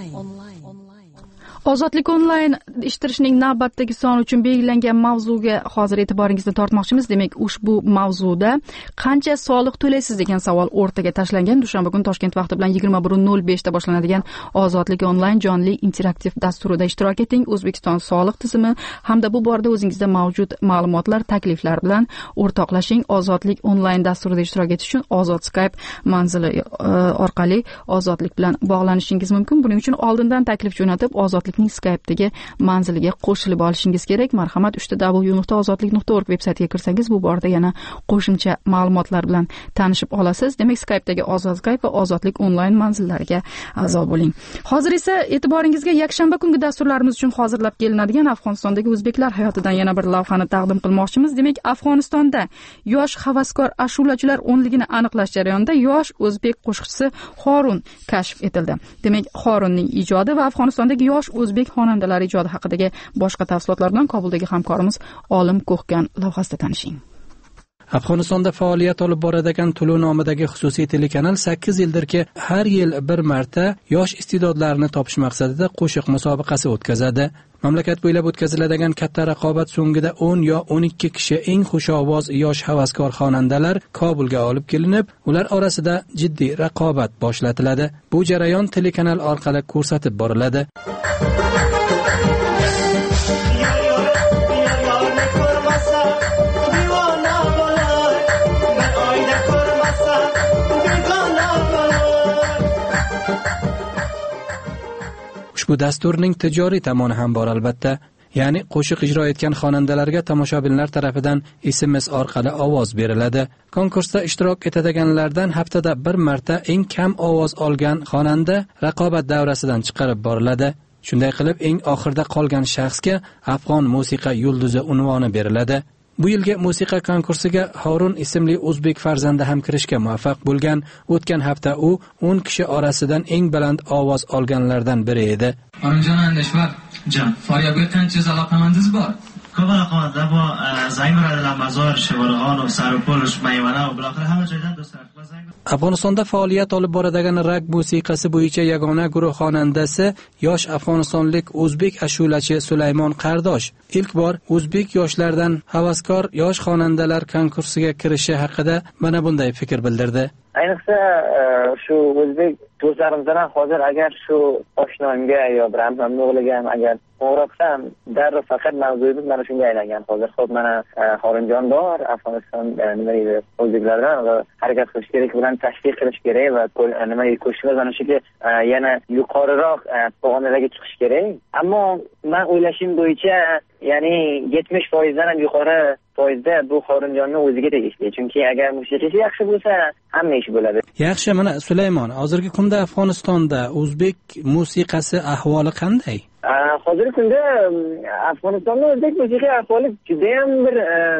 Ozodlik onlayn eshittirishning navbatdagi son uchun belgilangan mavzuga hozir e'tiboringizni tortmoqchimiz. Demak, ushbu mavzuda qancha soliq to'laysiz degan savol o'rtaga tashlangan. Dushanba kuni Toshkent vaqti bilan 21:05 da boshlanadigan Ozodlik onlayn jonli interaktiv dasturida ishtirok eting. O'zbekiston soliq tizimi hamda bu borada o'zingizda mavjud ma'lumotlar, takliflar bilan o'rtoqlashing. Ozodlik onlayn dasturida ishtirok etish uchun Ozod Skype manzili orqali Ozodlik bilan bog'lanishingiz mumkin. Buning uchun oldindan taklif jo'natib, Ozodlik Skype'dagi manziliga qo'shilib olishingiz kerak. Marhamat, www.ozodlik.org veb-saytiga kirsangiz, bu borada yana qo'shimcha ma'lumotlar bilan tanishib olasiz. Demak, Skype'dagi Ozod Skype va Ozodlik onlayn manzillariga a'zo bo'ling. Hozir esa e'tiboringizga yakshanba kungi dasturlarimiz uchun hozirlab kelinadigan Afg'onistondagi o'zbeklar hayotidan yana bir lavhani taqdim qilmoqchimiz. Demak, Afg'onistonda yosh havaskor ashulachilar o'nligini aniqlash jarayonida yosh o'zbek qo'shiqchisi Xorun kashf etildi. Demak, Xorunning ijodi va Afg'onistondagi yosh o'zbek xonandalari ijodi haqidagi boshqa tafsilotlar bilan Kobuldagi hamkorimiz Olim Ko'hgan lavhasida tanishing. Afg'onistonda faoliyat olib boradigan Tulu nomidagi xususiy telekanal 8 yildirki har yil bir marta yosh iste'dodlarni topish maqsadida qo'shiq musobaqasi o'tkazadi. Mamlakat bo'ylab o'tkaziladigan katta raqobat so'ngida 10 yo 12 kishi eng xushovoz yosh havaskor xonandalar Kobulga olib kelinib, ular orasida jiddiy raqobat boshlatiladi. Bu jarayon telekanal orqali ko'rsatib boriladi. Ushbu dasturning tijoriy tomoni ham bor albatta. Ya'ni qo'shiq ijro etgan xonandalarga tomoshabinlar tarafidan SMS orqali ovoz beriladi. Konkursda ishtirok etadiganlardan haftada bir marta eng kam ovoz olgan xonanda raqobat davrasidan chiqarib boriladi. Shunday qilib eng oxirida qolgan shaxsga Afg'on musiqa yulduzi unvoni beriladi. Bu yilgi musiqa konkursiga Horun ismli o'zbek farzandi ham kirishga muvaffaq bo'lgan. O'tgan hafta u 10 kishi orasidan eng baland ovoz olganlardan biri edi. Orimjon Andeshvar, jon, Faryobga qancha aloqamandiz bor? Ko'p aloqamanlar bor. Zaymiralar, Mazor, Shivirg'onov, Saripol, Maymana, bular hamma joydan do'stlar. Afg'onistonda faoliyat olib boradigan rag musiqasi bo'yicha yagona guruh xonandasi yosh afg'onistonlik o'zbek ashulachi Sulaymon Qardosh ilk bor o'zbek yoshlardan havaskor yosh xonandalar konkursiga kirishi haqida mana bunday fikr bildirdi. Ayniqsa shu o'zbek do'stlarimizdan hozir agar shu oshnamga yo bir ammamni o'g'liga ham agar qo'ng'iroqsam darrov faqat mavzuyimiz mana shunga aylangan. Hozir xo'p mana Xorinjon bor, Afg'oniston nima deydi, o'zbeklardan va harakat qilish kerak bilan tashviq qilish kerak va nimaga ko'chishimiz mana shuga yana yuqoriroq pog'onalarga chiqish kerak. Ammo men o'ylashim bo'yicha ya'ni 70% dan ham yuqori foizda bu Xorinjonni o'ziga tegishli. Chunki agar musiqasi yaxshi bo'lsa, hamma ish bo'ladi. Yaxshi, mana Sulaymon, hozirgi kunda Afg'onistonda o'zbek musiqasi ahvoli qanday? Hozirgi kunda Afg'onistonda o'zbek musiqa ahvoli juda ham bir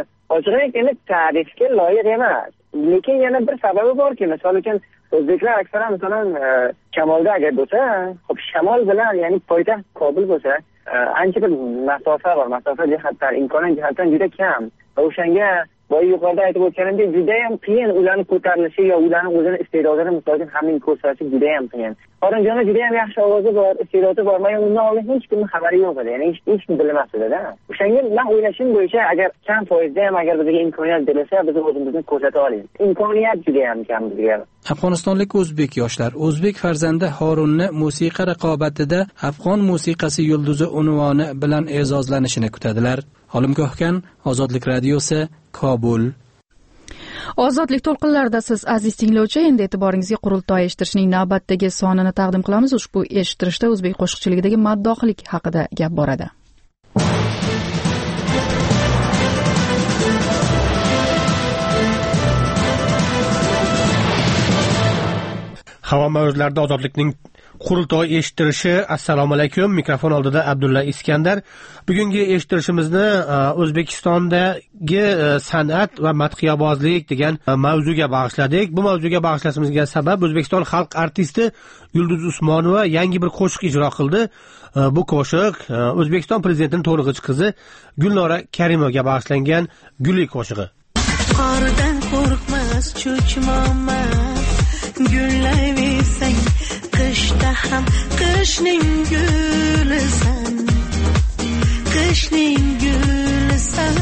ochiq ta'rifga loyiq emas. Lekin yana bir sababi borki, misol uchun o'zbeklar aksaran masalan shamolda agar bo'lsa, xo'p shamol bilan ya'ni poytaxt Kobul bo'lsa, ancha bir masofa bor. Masofa jihatdan, imkoniyat jihatdan juda kam. Va o'shanga boya yuqorida aytib o'tganimdek juda ham qiyin ularni ko'tarilishi yo ularni o'zini iste'dodini misolga hammaga ko'rsatish juda ham qiyin. Xorinjonda juda ham yaxshi ovozi bor, iste'dodi bor, men undan oldin hech kimning xabari yo'q edi. Ya'ni hech kim bilmas edi-da. O'shanga men o'ylashim bo'yicha agar kam foizda ham agar bizga imkoniyat berilsa, biz o'zimizni ko'rsata olamiz. Imkoniyat juda ham kam bizga. Afg'onistonlik o'zbek yoshlar o'zbek farzandi Horunni musiqa raqobatida Afg'on musiqasi yulduzi unvoni bilan e'zozlanishini kutadilar. Olimgohkan, Ozodlik radiosi, Kobul. Ozodlik to'lqinlarida siz aziz tinglovchi, endi e'tiboringizga qurultoy eshittirishning navbatdagi sonini taqdim qilamiz. Ushbu eshittirishda o'zbek qo'shiqchiligidagi maddohlik haqida gap boradi. Havo mavjlarida ozodlikning qurultoy eshittirishi. Assalomu alaykum. Mikrofon oldida Abdulla Iskandar. Bugungi eshittirishimizni O'zbekistondagi san'at va madhiyabozlik degan mavzuga bag'ishladik. Bu mavzuga bag'ishlashimizga sabab O'zbekiston xalq artisti Yulduz Usmonova yangi bir qo'shiq ijro qildi. Bu qo'shiq O'zbekiston prezidentining to'rig'ich qizi Gulnora Karimovaga bag'ishlangan Guli qo'shig'i. Qordan qo'rqmas, cho'chmoqmas, gullayversang qishda ham qishning gulisan, qishning gulisan.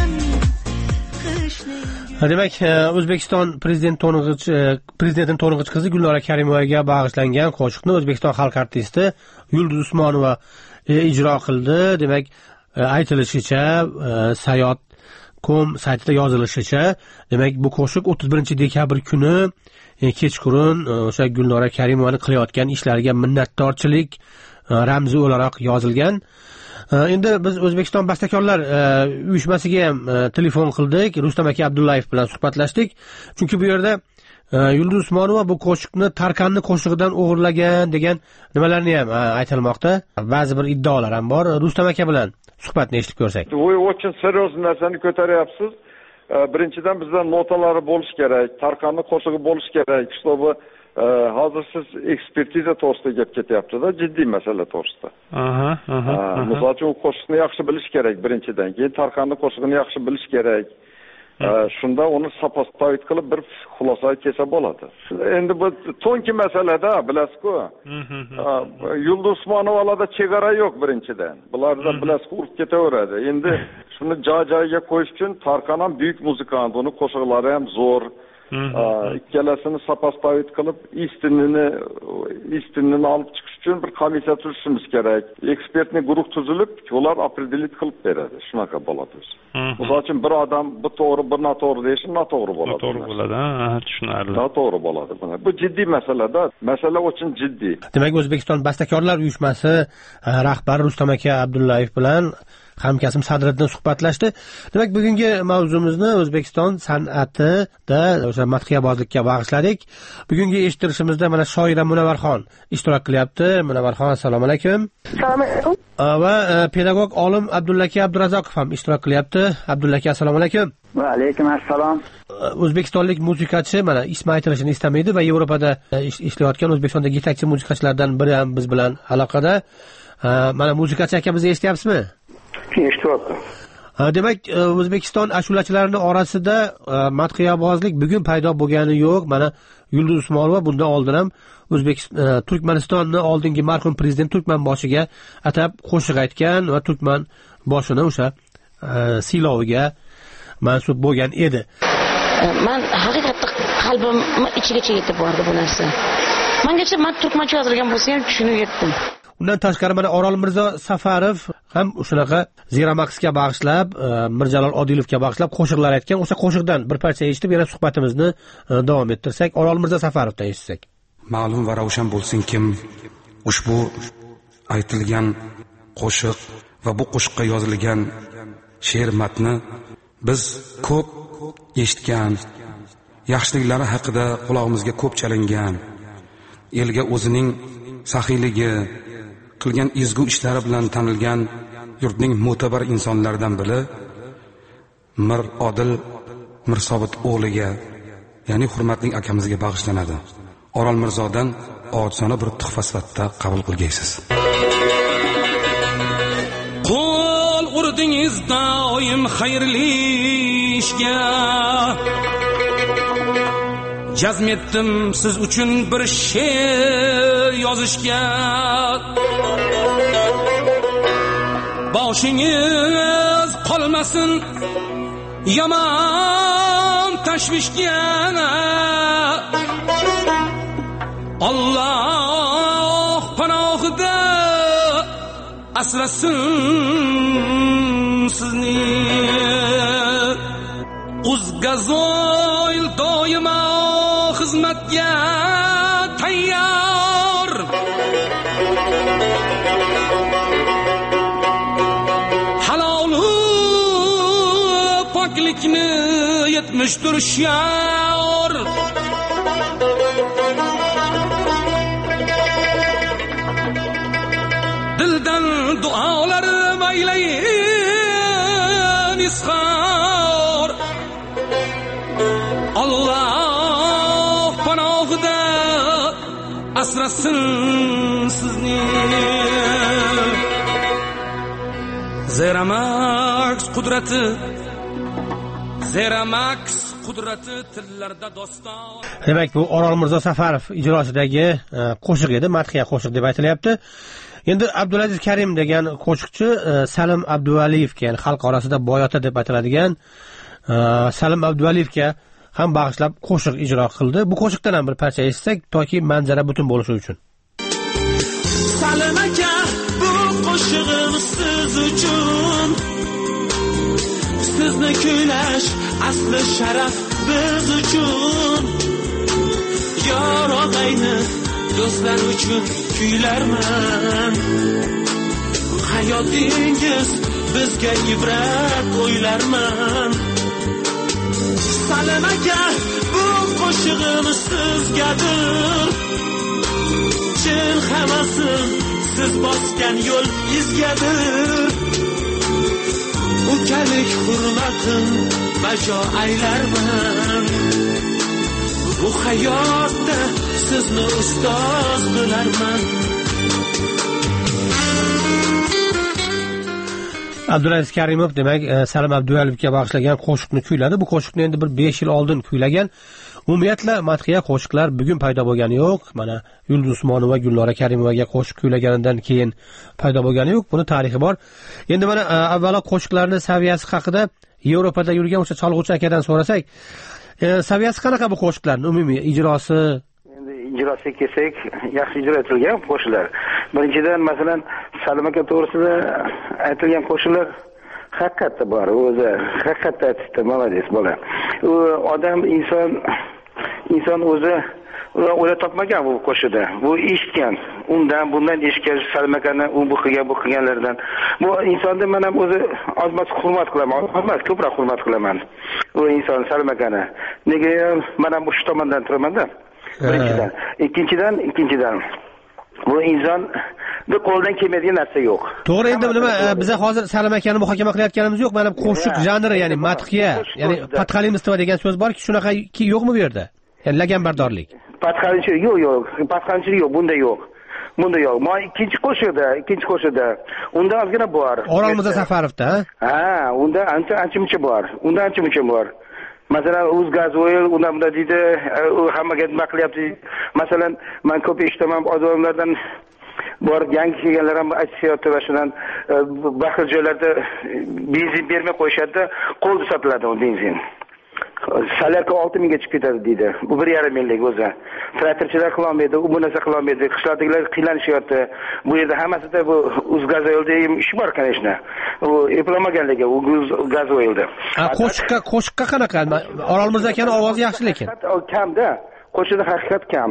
Demak, O'zbekiston prezidentining to'rig'ich qizi Gulnora Karimovaga bag'ishlangan qo'shiqni O'zbekiston xalq artisti Yulduz Usmonova ijro qildi. Demak, aytilishicha, Sayot.com saytida yozilishicha, demak bu qo'shiq 31-dekabr kuni kechqurun o'sha Gulnora Karimovani qilayotgan ishlariga minnatdorchilik ramzi o'laroq yozilgan. Endi biz O'zbekiston bastakorlar uyushmasiga ham telefon qildik, Rustam aka Abdullayev bilan suhbatlashdik. Chunki bu yerda Yulduz Usmonova bu qo'shiqni Tarkanni qo'shig'idan o'g'irlagan degan nimalarni ham aytilmoqda. Ba'zi bir iddaolar ham bor. Rustam aka bilan suhbatni eshitib ko'rsak. Voy, o'chin seriyoz narsani ko'taryapsiz. Birinchidan bizda notalari bo'lish kerak, Tarkanni qo'shig'i bo'lish kerak. Hisobi hozir siz ekspertiza to'g'risida gap ketyapti-da, jiddiy masala to'g'risida. Misol uchun qo'shiqni yaxshi bilish kerak birinchidan, keyin Tarkanni qo'shig'ini yaxshi bilish kerak. Shunda uni sopostayt qilib bir xulosa kelsa bo'ladi. Endi bu to'nki masalada bilasiz-ku. Yulduz Usmonovalarda chegara yo'q birinchidan. Bularda bilasiz, urib ketaveradi. Endi shuni joy-joyiga qo'yish uchun Tarkan ham buyuk muzikant, uni qo'shiqlari ham zo'r. Ikkalasini sopostayt qilib istinini olib chiqish uchun bir komissiya tuzishimiz kerak. Ekspertning guruh tuzilib, ular определить qilib beradi. Shunaqa bo'ladi. Misol uchun bir odam bu to'g'ri, bir noto'g'ri deyishi noto'g'ri bo'ladi. To'g'ri bo'ladi, tushunarli. Noto'g'ri bo'ladi. Bu jiddiy masalada, masala uchun jiddiy. Demak, O'zbekiston bastakorlar uyushmasi rahbari Rustam aka Abdullayev bilan hamkasbim Sadriddin suhbatlashdi. Demak, bugungi mavzumizni O'zbekiston san'atida o'sha madhiyabozlikka bag'ishladik. Bugungi eshittirishimizda mana shoira Munavvarxon ishtirok qilyapti. Munavvarxon, assalomu alaykum. Assalomu alaykum. Va pedagog olim Abdullaka Abdurazzoqov ham ishtirok qilyapti. Abdullaka, assalomu alaykum. Va alaykum assalom. O'zbekistonlik muzikachi mana ismi aytilishini istamaydi va Yevropada ishlayotgan O'zbekistondagi yetakchi muzikachilardan biri ham biz bilan aloqada. Mana muzikachi akamizni eshityapsizmi? Eshityapman. Demak, O'zbekiston ashulachilarining orasida madhiyabozlik bugun paydo bo'lgani yo'q. Mana Yulduz Usmonova bundan oldin ham Turkmanistonning oldingi marhum prezident Turkmanboshiga atab qo'shiq aytgan va Turkman boshini o'sha siyloviga mansub bo'lgan edi. Men haqiqatda qalbim ichigacha yetib bordi bu narsa. Mengacha men turkmancha yozilgan bo'lsa ham tushunib yetdim. Undan tashqari mana Orol Mirzo Safarov ham shunaqa Zeramaxga bag'ishlab, Mirjalol Odilovga bag'ishlab qo'shiqlar aytgan. O'sha qo'shiqdan bir parcha eshitib, yana suhbatimizni davom ettirsak, Orol Mirzo Safarovdan eshitsak. Ma'lum va ravshan bo'lsinkim, ushbu aytilgan qo'shiq va bu qo'shiqqa yozilgan she'r matni biz ko'p eshitgan, yaxshiliklari haqida quloqimizga ko'p chalingan, elga o'zining saxiyligi, qilgan ezgu ishlari bilan tanilgan yurtning mo'tabar insonlaridan biri Mir Odil Mirsobit o'g'liga, ya'ni hurmatli akamizga bag'ishlanadi. Orol Mirzodan ojizona bir tuhfa sifatida qabul qilgaysiz. Qo'l urdingiz doim xayrli ishga, jazm etdim siz uchun bir she'r yozishga. Boshingiz qolmasin yomon tashvishga, Alloh panohida asrasin sizni. Uzgazoil doimo xizmatga tayyor, halolu poklikni yetmishdir shior. Dildan duolar maylayin izhor, Alloh panohida asrasin sizni. Zeramax qudrati tillarda doston. Demak, bu Orol Mirzo Safarov ijrosidagi qo'shiq edi, madhiya qo'shiq deb aytilyapti. Endi Abdulaziz Karim degan qo'shiqchi Salim Abduvaliyevga, ya'ni xalq orasida boyota deb ataladigan Salim Abduvaliyevga ham bag'ishlab qo'shiq ijro qildi. Bu qo'shiqdan ham bir parcha eshitsak, toki manzara butun bo'lishi uchun. Salim aka, bu qo'shig'im siz uchun. Sizni kuylash asli sharaf biz uchun. Yor og'ayni do'stlar uchun kuylarman. Hayotingiz bizga ibrat o'ylarman. Salim aka, bu qo'shig'im sizgadir. Chin hamasin siz bosgan yo'l izgadir. Ukalik hurmatim bajo aylarman. Bu hayotda sizni ustoz bilarman. Abdulaziz Karimov demak Salim Abduvaliyevga bag'ishlagan qo'shiqni kuyladi. Bu qo'shiqni endi bir 5 yil oldin kuylagan. Umumiyatla madhiya qo'shiqlar bugun paydo bo'lgani yo'q. Mana Yulduz Usmonova, Gulnora Karimovaga qo'shiq kuylaganidan keyin paydo bo'lgani yo'q. Buni tarixi bor. Endi mana avvalo qo'shiqlarning saviyasi haqida Yevropada yurgan o'sha cholg'uvchi akadan so'rasak, saviyasi qanaqa bu qo'shiqlarning umumiy ijrosi? Endi ijrosiga kelsak, yaxshi ijro etilgan qo'shiqlar. Birinchidan, masalan, Salim aka to'g'risida aytilgan qo'shiqlar haqiqatda bor. O'zi haqiqatda aytdi, молодец bola. U odam inson o'zi o'ylab topmagan bu qo'shiqda. Bu eshitgan. Undan bundan eshitgan Salmakani bu qilganlardan. Bu insonni men ham o'zi ozmas hurmat qilaman. Ozmas ko'proq hurmat qilaman. U inson Salmakani. Nega men ham shu tomondan turaman-da. Birinchidan, ikkinchidan bu inson bir qo'ldan kelmaydigan narsa yo'q. To'g'ri, endi nima biz hozir Salmakani muhokama qilayotganimiz yo'q. Mana qo'shiq janri, ya'ni madhiya, ya'ni patxalimstvo degan so'z borki, shunaqaki yo'qmi bu yerda? Ya'ni laganbardorlik. Patxalinchilik yo'q. Patxalinchilik yo'q, bunda yo'q. Bunda yo'q. Mana ikkinchi qo'shiqda unda ozgina bor. O'rolmirzo Safarovda, ha, unda ancha-muncha bor. Masalan, Uzgazoil unda deydi, u hammaga nima qilyapti? Masalan, men ko'p eshitaman odamlardan bor yangi kelganlar ham aytishyapti va shundan baxil joylarda benzin bermay qo'yishadi, qo'lda sotiladi u benzin. Salarka 6 mingga chiqib ketadi deydi. Bu 1,5 minglik o'zi. Traktorchilar qila olmaydi, u bu narsa qila olmaydi. Qishloqdagilar qiynanishyapti. Bu yerda hammasida bu Uzgazoilda ish bor, конечно. U eplamaganligi u Uzgazoilda. Qo'shiqqa qanaqa? O'rolmirzo akaning ovozi yaxshi lekin. Kamda. Qo'shiqda haqiqat kam.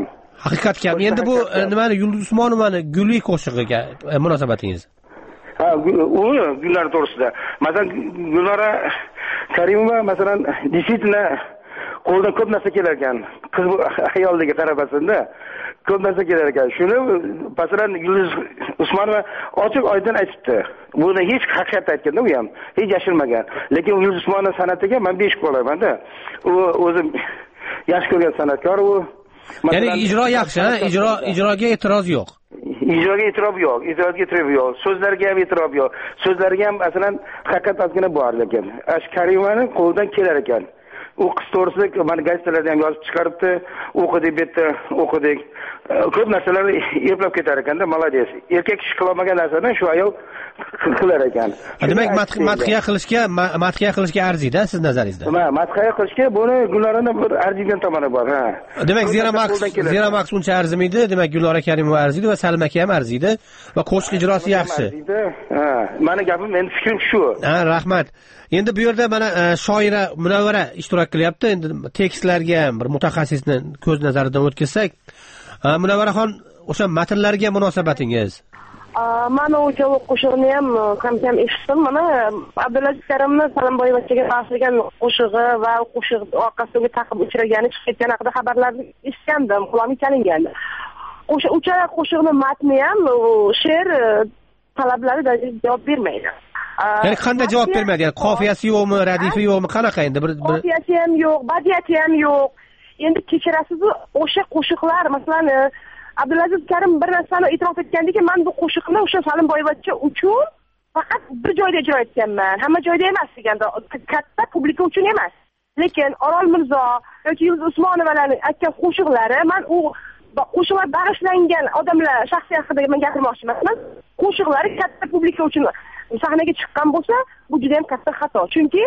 Endi bu nimani Yulduz Usmonovani Gulli qo'shig'iga munosabatingiz? Ha, u Gullar to'g'risida. Masalan, Gulnora Karimova masalan, действительно qo'ldan ko'p narsa kelar ekan. Qiz ayolligiga qaramasanda ko'p narsa kelar ekan. Shuni masalan Yulduz Usmonova ochiq oydin aytibdi. Buni hech haqiqat aytganda u ham, hech yashirmagan. Lekin Yulduz Usmonova san'atiga men 5 qo'ymayman-da. U o'zim yaxshi ko'rgan san'atkor u. Ya'ni ijro yaxshi, ha? Ijroga e'tiroz yo'q. Ijroga e'tiroz yo'q. So'zlarga ham e'tiroz yo'q. So'zlarga ham masalan haqiqat ozgina bor lekin. Ashkarimani qo'ldan kelar ekan. U qiz to'g'risida mana gazetalarda ham yozib chiqaribdi. O'qidik, bitta o'qidik. Ko'p narsalarni eplab ketar ekanda, молодец. Erkak kishi qilmagan narsani shu ayol qilar ekan. Demak, madhiya qilishga arziydi, siz nazaringizda. Madhiya qilishga buni Gulnorani bir arzigan tomoni bor, ha. Demak, Zeramax uncha arzimaydi, demak Gulnora Karimova arziydi va Salmaka ham arziydi va qo'shiq ijrosi yaxshi. Ha, meni gapim, men fikrim shu. Ha, rahmat. Endi bu yerda mana shoira Munavvara ishtirok qilyapti. Endi tekstlarga ham bir mutaxassisni ko'z nazaridan o'tkazsak, Munavvaraxon, o'sha matnlarga munosabatingiz? Mana u javob qo'shig'ini ham kam eshitdim. Mana Abdulaziz Karimni Salimboyevachaga bag'ishlagan qo'shig'i va qo'shiq orqasiga taqib uchragani chiqib ketgani haqida xabarlarni eshitgandim, quloqim chalingandi. O'sha qo'shiqning matni ham she'r talablari darajasiga javob bermaydi. Ya'ni qanday javob bermaydi? Ya'ni qofiyasi yo'qmi, radifi yo'qmi, qanaqa endi? Qofiyasi ham yo'q, badiyati ham yo'q. Endi kechirasiz, o'sha qo'shiqlar, masalan, Abdulaziz Karim bir narsani e'tirof etgandiki, men bu qo'shiqni o'sha Salimboyevacha uchun faqat bir joyda ijro etganman. Hamma joyda emas deganda, katta publika uchun emas. Lekin O'rolmirzo yoki Yulduz Usmonovalarning aytgan qo'shiqlari, men u qo'shiqlar bag'ishlangan odamlar shaxsiyat haqida men gapirmoqchi emasman. Qo'shiqlari katta publika uchun sahnaga chiqqan bo'lsa, bu juda ham katta xato. Chunki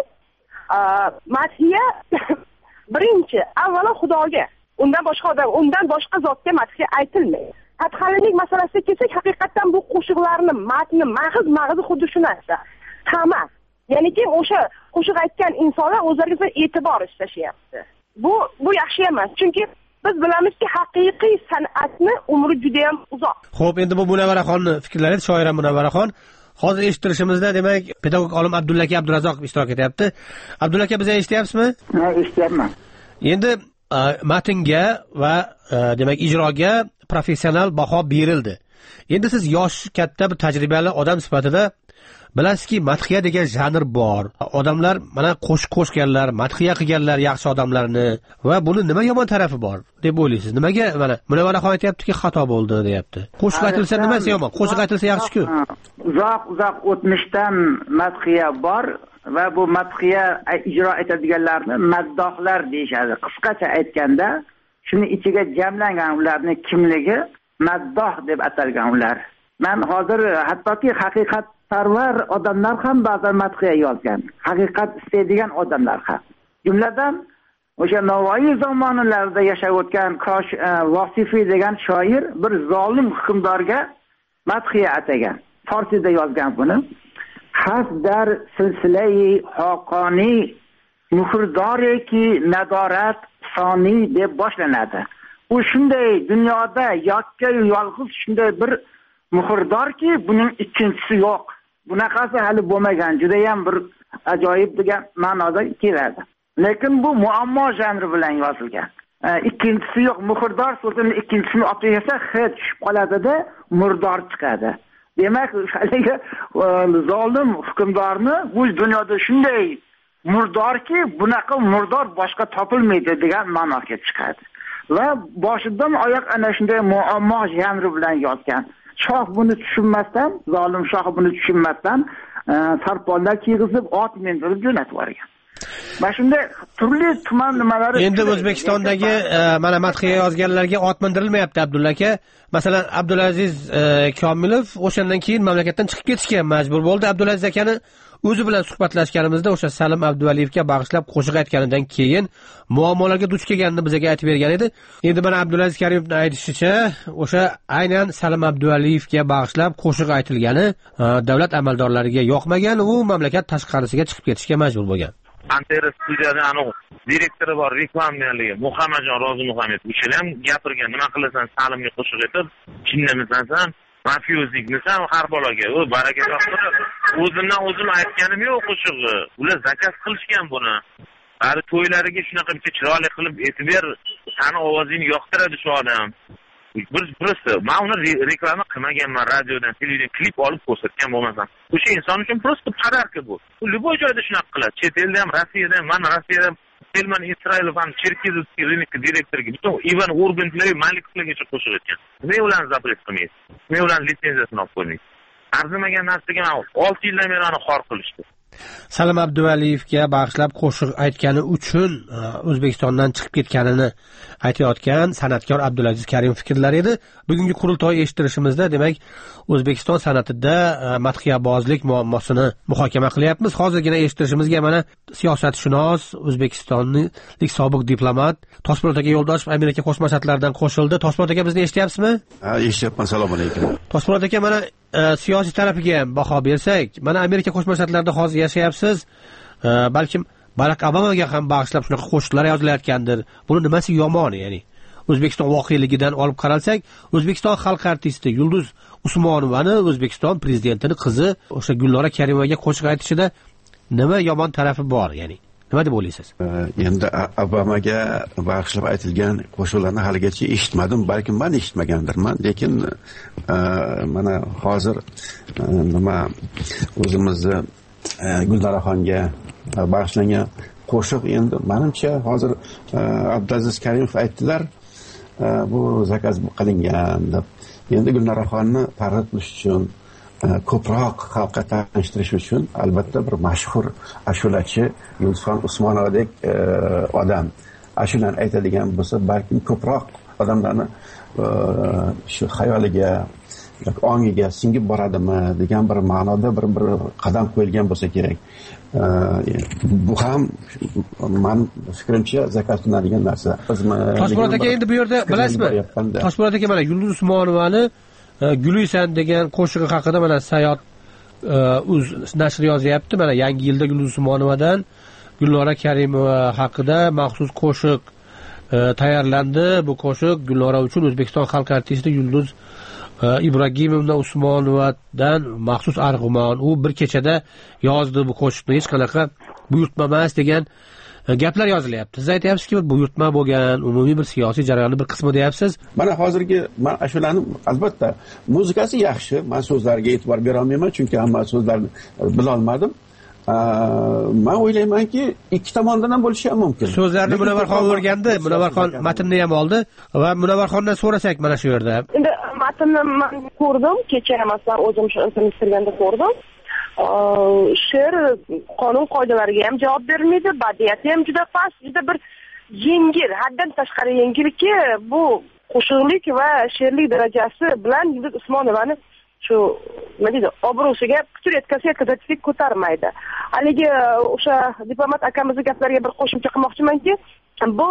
madhiya birinchi avvalo Xudoga, undan boshqa zotga madhiya aytilmaydi. Patxalinlik masalasiga kelsak, haqiqatan bu qo'shiqlarning matni, mag'izi xuddi shu narsa. Tama. Ya'niki o'sha qo'shiq aytgan insonlar o'zlariga e'tibor ishlashyapti. Bu yaxshi emas. Chunki biz bilamizki, haqiqiy san'atni umri juda ham uzoq. Xo'p, endi bu Munavvaraxonning fikrlari, shoira Munavvaraxon. Hozir eshittirishimizda demak pedagog olim Abdulla aka Abdurazzoqov ishtirok etyapti. Abdulla aka, bizni eshityapsizmi? Ha, eshityapman. Endi matnga va demak ijroga professional baho berildi. Endi siz yosh, katta bir tajribali odam sifatida bilasizki, madhiya degan janr bor. Odamlar mana qo'shiq qo'shganlar, madhiya qilganlar yaxshi odamlarni va buni nima yomon tarafi bor deb o'ylaysiz? Nimaga mana Munavvaraxon aytayaptiki, xato bo'ldi deyapti. Qo'shiq aytilsa nimasi yomon? Qo'shiq aytilsa yaxshi-ku. Uzoq o'tmishdan madhiya bor va bu madhiya ijro etadiganlarni maddohlar deyshadi. Qisqacha aytganda, shuni ichiga jamlangan ularning kimligi maddoh deb atalgan ular. Men hozir hattoki haqiqatparvar odamlar ham ba'zan madhiya yozgan. Haqiqat istaydigan odamlar ham. Jumladan o'sha Navoiy zamonlarida yashab o'tgan Vosifiy degan shoir bir zolim hukmdorga madhiya atagan. Farsida yozgan buni. Has dar silsilai haqoni muhrdoreki nadorat soni deb boshlanadi. u shunday dunyoda yakka yolg'iz shunday bir muhrdorki, buning ikkinchisi yo'q. Bunaqasi hali bo'lmagan, juda ham bir ajoyib degan ma'noda keladi. Lekin bu muammo janri bilan yozilgan. Ikkinchisi yo'q, muhrdor so'zini ikkinchisini olib kelsa, hid tushib qoladi-da, murdor chiqadi. Demak, haligi zolim hukmdorni bu dunyoda shunday murdorki, bunaqa murdor boshqa topilmaydi degan ma'noga chiqadi. Va boshidan oyoq ana shunday muammo janri bilan yozgan. Shoh buni tushunmasdan, zolim shoh buni tushunmasdan sarponlar kiygizib, ot mindirib jo'natib yuborgan. Mana shunday turli tuman nimalari. Endi O'zbekistondagi mana madhiya yozganlarga ot mindirilmayapti, Abdulla aka. Masalan, Abdulaziz Komilov o'shandan keyin mamlakatdan chiqib ketishga majbur bo'ldi. Abdulaziz akani o'zi bilan suhbatlashganimizda o'sha Salim Abduvaliyevga bag'ishlab qo'shiq aytganidan keyin muammolarga duch kelganini bizga aytib bergan edi. Endi mana Abdulaziz Karimovning aytishicha, o'sha aynan Salim Abduvaliyevga bag'ishlab qo'shiq aytilgani davlat amaldorlariga yoqmagan, u mamlakat tashqarisiga chiqib ketishga majbur bo'lgan. Antera studiyada direktori bor, reklamligi Muhammadjon Rozi Muhammad. O'sha ham gapirgan, nima qilasan Salimga qo'shiq aytib, chinnamisan, mafiyozlikmisan har bolaga. U baraka yo'qdir. O'zim aytganim yo'q qo'shig'i. Ular zakaz qilishgan buni. Bari to'ylariga shunaqa bitta chiroyli qilib aytib ber, sani ovozingni yoqtiradi shu odam. Просто men uni reklama qilmaganman, radiodan, televizion klip olib ko'rsatgan bo'lmasam. O'sha inson uchun просто podarka bu. U любой joyda shunaqa qiladi. Chet elda ham, Rossiyada ham, mana Rossiyada Selman Isroilov ham Cherkezovskiy klinik direktoriga, butun Ivan Urgantlarga, Malikovlargacha qo'shib aytgan. Nima ularni zapret qilmaysiz? Nima ularni litsenziyasini olib qo'ymaysiz? Arzimagan narsaga 6 yildan beri uni xor qilishdi. Salim Abduvaliyevga bag'ishlab qo'shiq aytgani uchun O'zbekistondan chiqib ketganini aytayotgan san'atkor Abdulaziz Karimov fikrlari edi. Bugungi qurultoy eshittirishimizda, demak, O'zbekiston san'atida madhiyabozlik muammosini muhokama qilyapmiz. Hozirgina eshittirishimizga mana siyosatshunos, o'zbekistonlik sobiq diplomat Toshpo'lat aka Yo'ldoshev Amerika Qo'shma Shtatlaridan qo'shildi. Toshpo'lat aka, bizni eshityapsizmi? Ha, eshityapman. Assalomu alaykum. Toshpo'lat aka, mana siyosiy tarafiga ham baho bersak, mana Amerika Qo'shma Shtatlarida hozir yashayapsiz. Balkim Barack Obamaga ham bag'ishlab shunaqa qo'shiqlar yozilayotgandir. Buni nimasi yomon, ya'ni? O'zbekiston voqealigidan olib qaralsak, O'zbekiston xalq artisti Yulduz Usmonovani O'zbekiston prezidentining qizi o'sha Gulnora Karimovaga qo'shiq aytishida nima yomon tarafi bor, ya'ni? Nima deb o'ylaysiz? Endi Obamaga bag'ishlab aytilgan qo'shiqlarni haligacha eshitmadim, balkim men eshitmagandirman, lekin mana hozir nima o'zimizni Gulnoraxonga bag'ishlangan qo'shiq, endi menimcha hozir Abdulaziz Karimov aytdilar, bu zakaz qilingan deb. Endi Gulnoraxonni targ'ib qilish uchun, ko'proq xalqqa tanishtirish uchun albatta bir mashhur ashulachi Yulduzxon Usmonovadek odam ashulani aytadigan bo'lsa, balkim ko'proq odamlarni shu xayoliga, ongiga singib boradimi degan bir ma'noda bir qadam qo'yilgan bo'lsa kerak. Bu ham men fikrimcha zakaz qilinadigan narsa. Toshpo'lat aka, endi bu yerda bilasizmi? Toshpo'lat aka, mana Yulduz Usmonovani Guluysan degan qo'shig'i haqida mana Sayot uz nashri yozyapti. Mana yangi yilda Yulduz Usmonovadan Gulnora Karimova haqida maxsus qo'shiq tayyorlandi. Bu qo'shiq Gulnora uchun O'zbekiston xalq artisti Yulduz Ibragimovna Usmonovadan maxsus arg'umon. U bir kechada yozdi bu qo'shiqni, hech qanaqa buyurtma emas degan gaplar yozilyapti. Siz aytyapsizki, buyurtma bo'lgan, umumiy bir siyosiy jarayonning bir qismi deyapsiz. Mana hozirgi men ashulani albatta muzikasi yaxshi, men so'zlariga e'tibor bera olmayman, chunki hamma so'zlarni bila olmadim. Men o'ylaymanki, ikki tomondan ham bo'lishi ham mumkin. So'zlarni Munavvarxon o'rgandi, Munavvarxon matnni ham oldi va Munavvarxondan so'rasak mana shu yerda. Endi matnni men ko'rdim, kecha masalan o'zim shu internet ko'rdim. She'r qonun qoidalariga ham javob bermaydi, badiati ham juda past, juda bir yengil, haddan tashqari yengilki, bu qo'shiqlik va she'rlik darajasi bilan Yulduz Usmonovani shu nima deydi, obro'siga putur yetkazib ko'tarmaydi. Haligi o'sha diplomat akamizning gaplariga bir qo'shimcha qilmoqchimanki, bu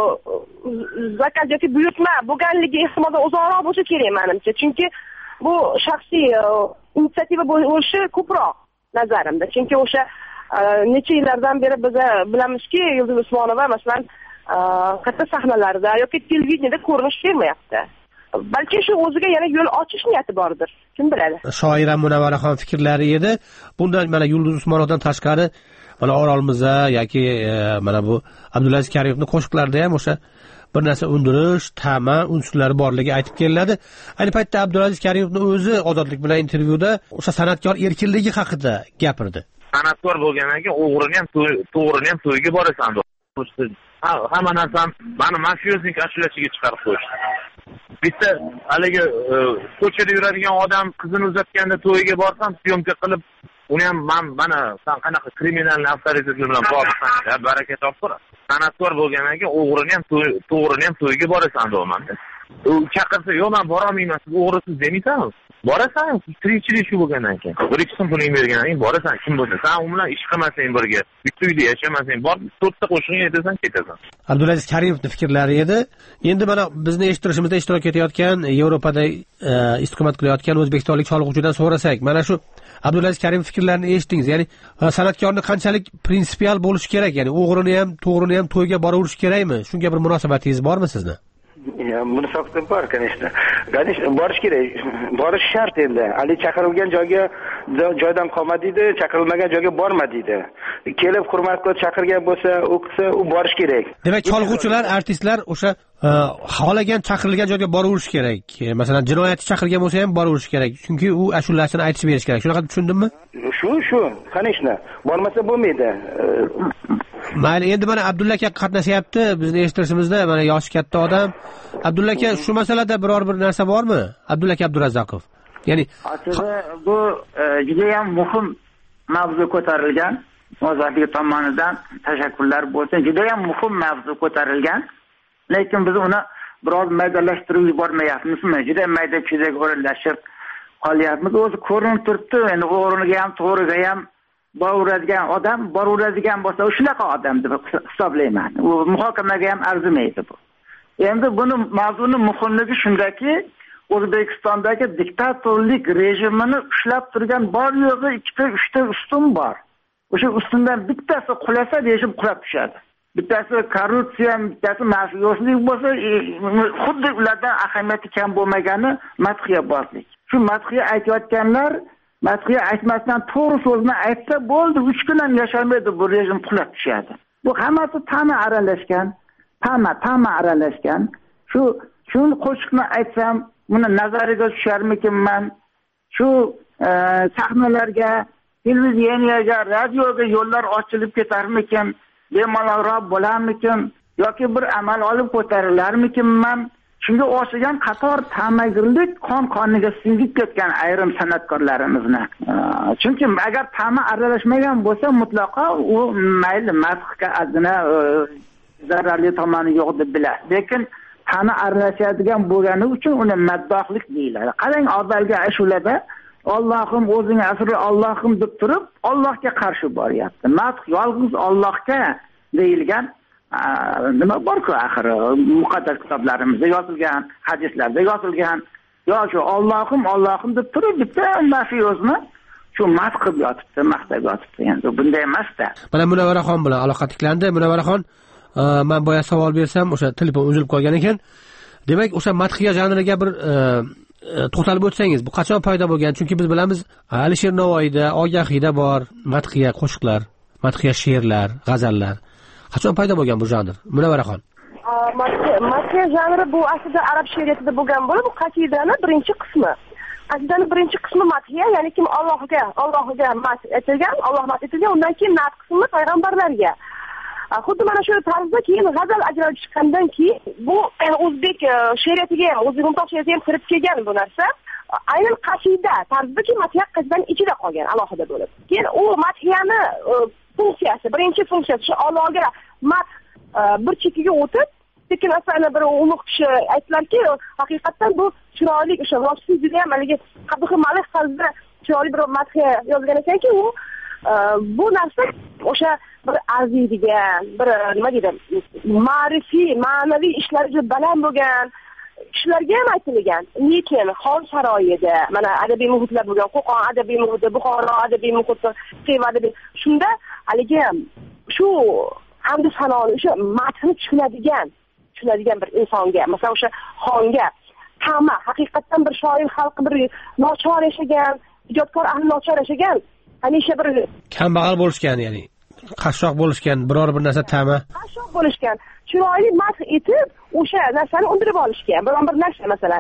zakaz yoki buyurtma bo'lganligi ehtimoldan uzoqroq bo'lsa kerak menimcha, chunki bu shaxsiy inisiativa bo'lishi ko'proq nazarimda. Chunki o'sha necha yillardan beri biz bilamizki, Yulduz Usmonova masalan katta sahnalarda yoki televideniyada ko'rinish bermayapti. Balki shu o'ziga yana yo'l ochish niyati bordir. Kim biladi? Shoira Munavvaraxon fikrlari edi. Bundan mana Yulduz Usmonovdan tashqari mana Orolmiza yoki mana bu Abdulaziz Karimovning qo'shiqlarida ham o'sha bir narsa undirish, ta'ma unsurlari borligi aytib kelinadi. Ayni paytda Abdulaziz Karimovning o'zi Ozodlik bilan intervyuda o'sha san'atkor erkinligi haqida gapirdi. San'atkor bo'lgandan keyin o'g'rini ham to'g'rini ham to'yga borasan. Hamma narsani mani mafiyoznik ashulachiga chiqarib qo'yishdi. Bitta haligi ko'chada yuradigan odam qizini uzatganda to'yiga borsam, syomka qilib, uni ham mana sen qanaqa kriminalni avtoritet bilan bog'lasan, baraka topib. San'atkor bo'lgandan keyin o'g'rini ham to'g'rini ham to'yiga borasan deyman. U chaqirsa, "Yo'q, men bora olmayman, siz o'g'risiz" demaysan. Borasan, tirikchilik shu bo'lgandan keyin. Bir ikki so'm puling bergandan keyin borasan, kim bo'lsa. Sen u bilan ish qilmasang birga, bitta uyda yashamasang, bor, to'rtta qo'shig'ini aytasan, ketasan. Abdulaziz Karimovning fikrlari edi. Endi mana bizni eshittirishimizda ishtirok etayotgan, Yevropada istiqomat qilayotgan o'zbekistonlik choliquvchidan so'rasak, mana shu Abdulaziz Karimov fikrlarini eshitdingiz. Ya'ni san'atkorni qanchalik prinsipial bo'lish kerak? Ya'ni o'g'rini ham, to'g'rini ham to'yga boraverish kerakmi? Shunga bir munosabatingiz bormi sizni? Munosabatim bor, конечно. Borish kerak. Borish shart endi. Ali chaqirilgan joydan qolma deydi, chaqirilmagan joyga borma deydi. Kelib hurmat qilib chaqirgan bo'lsa, u kishi borish kerak. Demak, cholg'uvchilar, artistlar o'sha xohlagan chaqirilgan joyga boraverish kerak. Masalan, jinoyatchi chaqirgan bo'lsa ham boraverish kerak. Chunki u ashulasini aytib berish kerak. Shunaqa tushundimmi? Shu, конечно. Bormasa bo'lmaydi. Mayli, endi mana Abdulla aka qatnashyapti bizni eshittirishimizda, mana yoshi katta odam. Abdulla aka, shu masalada biror bir narsa bormi? Abdulla aka Abdurazzoqov. Ya'ni bu juda ham muhim mavzu ko'tarilgan. Ozodlik tomonidan tashakkurlar bo'lsin. Juda ham muhim mavzu ko'tarilgan. Lekin biz uni biroz maydalashtirib yubormayapmizmi? Juda mayda-chuydak o'rinlashib qolyapmiz. O'zi ko'rinib turibdi. Endi o'g'riga ham, to'g'riga ham boraveradigan bo'lsa, shunaqa odam deb hisoblayman. U muhokamaga ham arzimaydi bu. Endi buni mavzuning muhimligi shundaki, O'zbekistondagi diktatorlik rejimini ushlab turgan bor yo'g'i 2-3 ustun bor. O'sha ustundan bittasi qulasa, rejim qulab tushadi. Bittasi korrupsiya, bittasi mafiyozlik bo'lsa, xuddi ulardan ahamiyati kam bo'lmagani madhiyabozlik. Shu madhiya aytayotganlar madhiya aytmasdan to'g'ri so'zni aytsa bo'ldi, 3 kun ham yashamaydi, bu rejim qulab tushadi. Bu hammasi ta'ma aralashgan. Shu qo'shiqni aytsam, buni nazariga tusharmikinman? Shu sahnalarga, televideniyaga, radioga yo'llar ochilib ketarmikin? Bemalolroq bo'larmikin? Yoki bir amal olib ko'tarilarmikinman? Shunga o'xshagan qator ta'magirlik qon-qoniga singib ketgan ayrim san'atkorlarimizni. Chunki agar ta'ma aralashmagan bo'lsa, mutlaqo u mayli madhga azna zararli tomoni yo'q deb biladi. Lekin ta'ma aralashadigan bo'lgani uchun uni maddohlik deyiladi. Qarang, avvalgi ashulada Allohim o'zing asri Allohim deb turib, Allohga qarshi boryapti. Madh yolg'iz Allohga deyilgan nima bor-ku axir muqaddas kitoblarimizda yozilgan, hadislarda yozilgan. Yo'q, Allohim deb turib bitta mafiyozni shu madh qilib yotibdi, maqtab yotibdi. Endi bunday emas-da. Mana Munavvaraxon bilan aloqa tiklandi. Munavvaraxon, men boya savol bersam, o'sha telefon uzilib qolgan ekan. Demak, o'sha madhiya janriga bir to'xtalib o'tsangiz, bu qachon paydo bo'lgan? Chunki biz bilamiz, Alisher Navoiyda, Ogahiyda bor madhiya qo'shiqlar, madhiya she'rlar, g'azallar. Qachon paydo bo'lgan bu janr? Munavvaraxon. Madhiya janri bu aslida arab she'riyatida bo'lgan bo'lib, bu qasidaning birinchi qismi. Qasidaning birinchi qismi madhiya, ya'ni kim Allohga madh etilgan, Alloh madh etilgan, undan keyin nat qismi payg'ambarlarga. Xuddi mana shu tarzda keyin g'azal ajralib chiqqandan keyin bu o'zbek she'riyatiga ham, o'zbek mumtoz she'riyatiga ham kirib kelgan bu narsa. Aynan qasida tarzidagi madhiya qasidaning ichida qolgan alohida bo'lib. Keyin u madhiyani funksiyasi, birinchi funksiyasi shu Allohga madh bir chekiga o'tib, lekin aslida bir ulug' kishi aytdilarki, haqiqatan bu chiroyli o'sha Rossiya juda ham haligi Qabih Malik tarzida chiroyli bir madhiya yozgan ekanki, u bu narsa o'sha bir arziydigan, bir nima deydi, ma'rifiy, ma'naviy ishlarga baland bo'lgan kishilarga ham aytilgan. Lekin xon saroyida, mana adabiy muhitlar bo'lgan, Qo'qon adabiy muhiti, Buxoro adabiy muhiti, Xiva adabiy. Shunda haligi shu hamda sanoni o'sha matni tushunadigan bir insonga, masalan o'sha xonga tama haqiqatdan bir shoir xalqi bir nochor yashagan, ijodkor ahli nochor yashagan, hamisha bir kambag'al bo'lishgan, ya'ni qashshoq bo'lishgan, biror bir narsa tama qashshoq bo'lishgan, chiroyli madh etib o'sha narsani undirib olishgan, biron bir narsa masalan.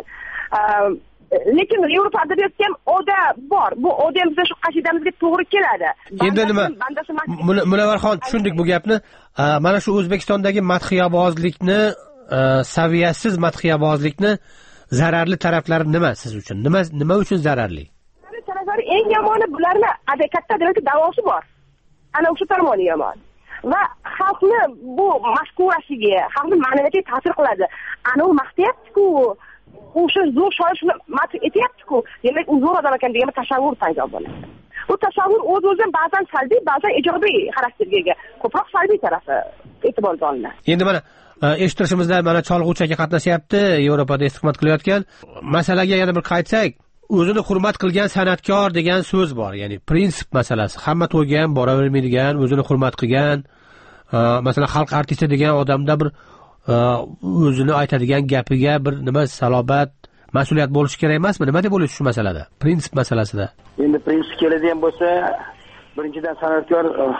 Lekin Yevropa adabiyotida ham oda bor. Bu oda ham bizga shu qasidamizga to'g'ri keladi. Endi nima? Munavvarxon, tushundik bu gapni. Mana shu O'zbekistondagi madhiyabozlikni, saviyasiz madhiyabozlikni zararli taraflari nima siz uchun? Nima uchun zararli? Taraflari eng yomoni bularni katta adabiyotda davosi bor. Ana o'sha tomoni yomon. Va xalqni bu mashkurasiga, xalqning ma'naviyatiga ta'sir qiladi. Ana u maqtayapti-ku, o'sha zo'r shoir shuni madh etyapti-ku, demak u zo'r odam ekan degan tasavvur paydo bo'ladi. Bu tasavvur o'z-o'zidan ba'zan salbiy, ba'zan ijobiy xarakterga ega. Ko'proq salbiy tarafi e'tiborga olinadi. Endi mana eshittirishimizda mana Cholg'uvchi aka qatnashyapti, Yevropada istiqomat qilayotgan. Masalaga yana bir qaytsak, o'zini hurmat qilgan san'atkor degan so'z bor, ya'ni prinsip masalasi. Hamma to'yga ham boravermaydigan, o'zini hurmat qilgan, masalan xalq artisti degan odamda bir o'zini aytadigan gapiga bir nima salobat, mas'uliyat bo'lishi kerak emasmi? Nima deb o'ylaysiz shu masalada? Prinsip masalasida. Endi prinsip keladigan bo'lsa, birinchidan san'atkor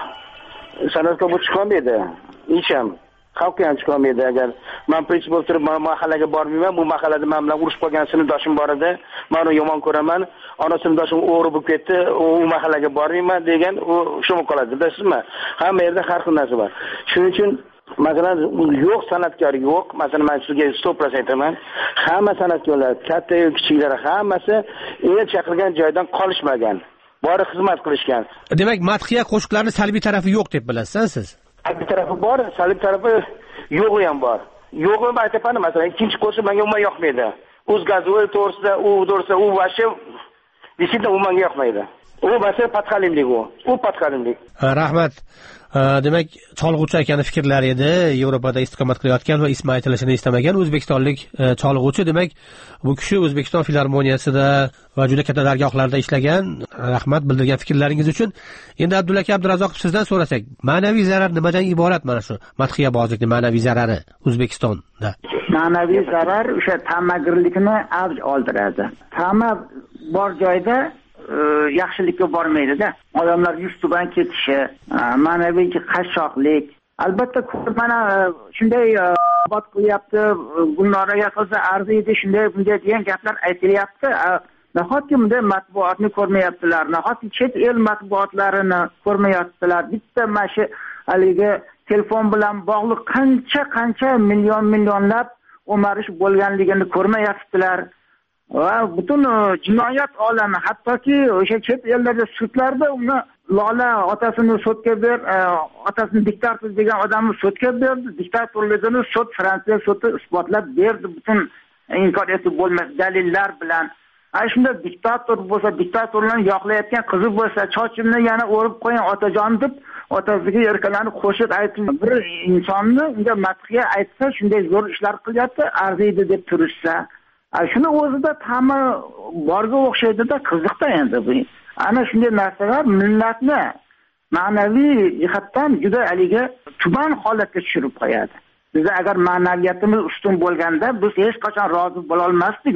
bu chiqolmaydi. Hech ham xalqqa ham chiqolmaydi. Agar men prinsip bo'lib turib, men mahallaga bormayman, bu mahallada men bilan urushib qolgan sinfdoshim bor edi, men uni yomon ko'raman, ona sinfdoshim o'g'ri bo'lib ketdi, u mahallaga bormayman degan u shumi qoladi, bilasizmi? Hamma yerda har xil narsa bor. Shuning uchun masalan yo'q san'atkor yo'q. Masalan men sizga 100% aytaman. Hamma san'atkorlar, katta yoki kichiklar hammasi el chaqirgan joydan qolishmagan. Bori xizmat qilishgan. Demak, madhiya qo'shiqlarning salbiy tarafi yo'q deb bilasiz siz? Salbiy tarafi bor, salbiy tarafi yo'g'i ham bor. Yo'g'ini aytaman, masalan, ikkinchi qo'shiq menga umuman yoqmaydi. O'zgazuv to'g'risida, u vashi desidda u menga yoqmaydi. U masala patxalimlik u patxalimlik. Rahmat. Demak, Cholg'uvchi akani fikrlari edi, Yevropada istiqomat qilayotgan va ismi aytilishini istamagan o'zbekistonlik Cholg'uvchi. Demak, bu kishi O'zbekiston filarmoniyasida va juda katta dargohlarda ishlagan. Rahmat bildirgan fikrlaringiz uchun. Endi Abdulla aka Abdurazzoqov sizdan so'rasak, ma'naviy zarar nimadan iborat mana shu madhiyabozlikning ma'naviy zarari O'zbekistonda? Ma'naviy zarar o'sha tamagirlikni avj oldiradi. Tama bor joyda yaxshilikka bormaydi-da. Odamlar yuztuban ketishi, ma'naviy qashshoqlik. Albatta mana shunday bot qilyapti, Gulnoraga qilsa arziydi, shunday bunday degan gaplar aytilyapti. Nahotki bunday matbuotni ko'rmayaptilar, nahotki chet el matbuotlarini ko'rmayaptilar. Bitta mashi haligi telefon bilan bog'liq qancha millionlab o'marish bo'lganligini ko'rmayaptilar. Va butun jinoyat olami, hattoki o'sha chet ellarda sudlarda uni Lola otasini sudga otasini diktator degan odamni sudga berdi, diktatorligini sud Fransiya sudi isbotlab berdi, butun inkor etib bo'lmas dalillar bilan. Ay shunda diktator bo'lsa, diktatorlarni yoqlayotgan qizi bo'lsa, chochimni yana o'rib qo'ying otajon deb otasiga erkalanib qo'shiq aytib bir insonni unga madhiya aytsa, shunday zo'r ishlar qilyapti, arziydi deb turishsa, shuni o'zida ta'mi borga o'xshaydi-da, qiziqda endi bu. Ana shunday narsalar millatni ma'naviy jihatdan juda aliga tuban holatga tushirib qo'yadi. Biz agar ma'naviyatimiz ustun bo'lganda, biz hech qachon rozi bo'la olmasdik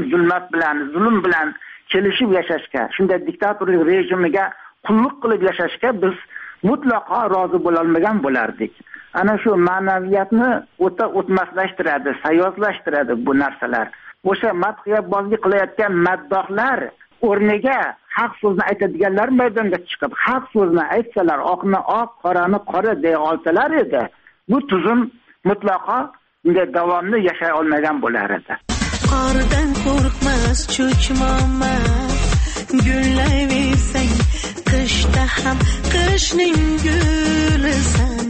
zulm bilan kelishib yashashga, shunday diktatorlik rejimiga qulluq qilib yashashga biz mutlaqo rozi bo'la olmagan bo'lardik. Ana shu ma'naviyatni o'tmaslashtiradi, sayozlashtiradi bu narsalar. O'sha madhiyabozlik qilayotgan maddohlar o'rniga haq so'zni aytadiganlar maydonga chiqib, haq so'zni aytsalar, oqni oq, qorani qora deya olsalar edi, bu tuzum mutlaqo bunday davomli yashay olmagan bo'lar edi. Qordan qo'rqmas cho'chmoqmas, gullayversang, qishda ham qishning gulisan.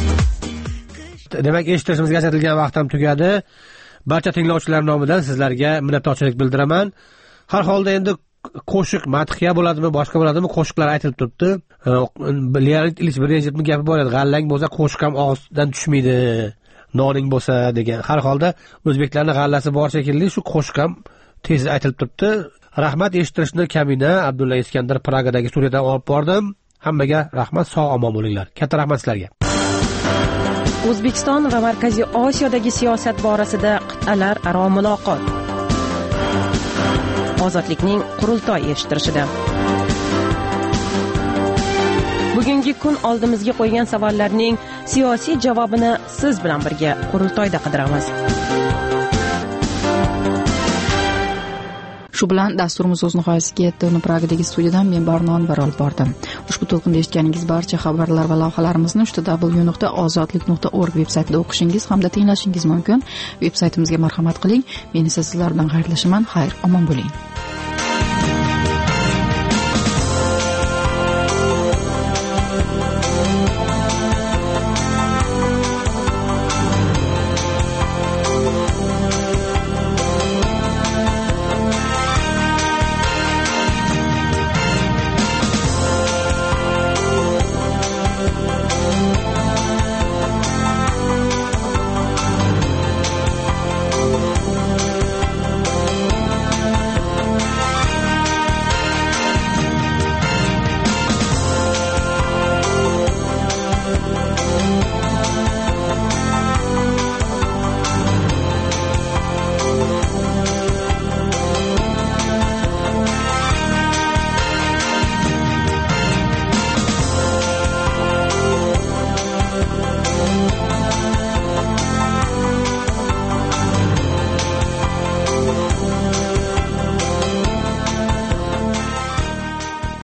Demak, eshitishimizga ajratilgan vaqt ham tugadi. Barcha tinglovchilar nomidan sizlarga minnatdorchilik bildiraman. Har holda endi qo'shiq madhiya bo'ladimi, boshqa bo'ladimi, qo'shiqlar aytilib turibdi. Leonid Ilich Brejnevning gapi bor edi, g'allang bo'lsa qo'shiq ham og'izdan tushmaydi, noning bo'lsa degan. Har holda o'zbeklarning g'allasi bor shekilli, shu qo'shiq ham tez aytilib turibdi. Rahmat, eshittirishni kamina Abdulla Iskandar Pragadagi studiyadan olib bordim. Hammaga rahmat, sog' omon bo'linglar. Katta rahmat sizlarga. O'zbekiston va Markaziy Osiyodagi siyosat borasida qit'alar aro muloqot. Ozodlikning qurultoy eshittirishida. Bugungi kun oldimizga qo'ygan savollarning siyosiy javobini siz bilan birga qurultoyda qidiramiz. Shu bilan dasturimiz o'z nihoyasiga yetdi. Uni Pragadagi studiyadan men Barnon Anvar olib bordim. Ushbu to'lqinda eshitganingiz barcha xabarlar va lavhalarimizni www.ozodlik.org veb-saytida o'qishingiz hamda tinglashingiz mumkin. Veb-saytimizga marhamat qiling. Men esa sizlar bilan xayrlashaman. Xayr, omon bo'ling.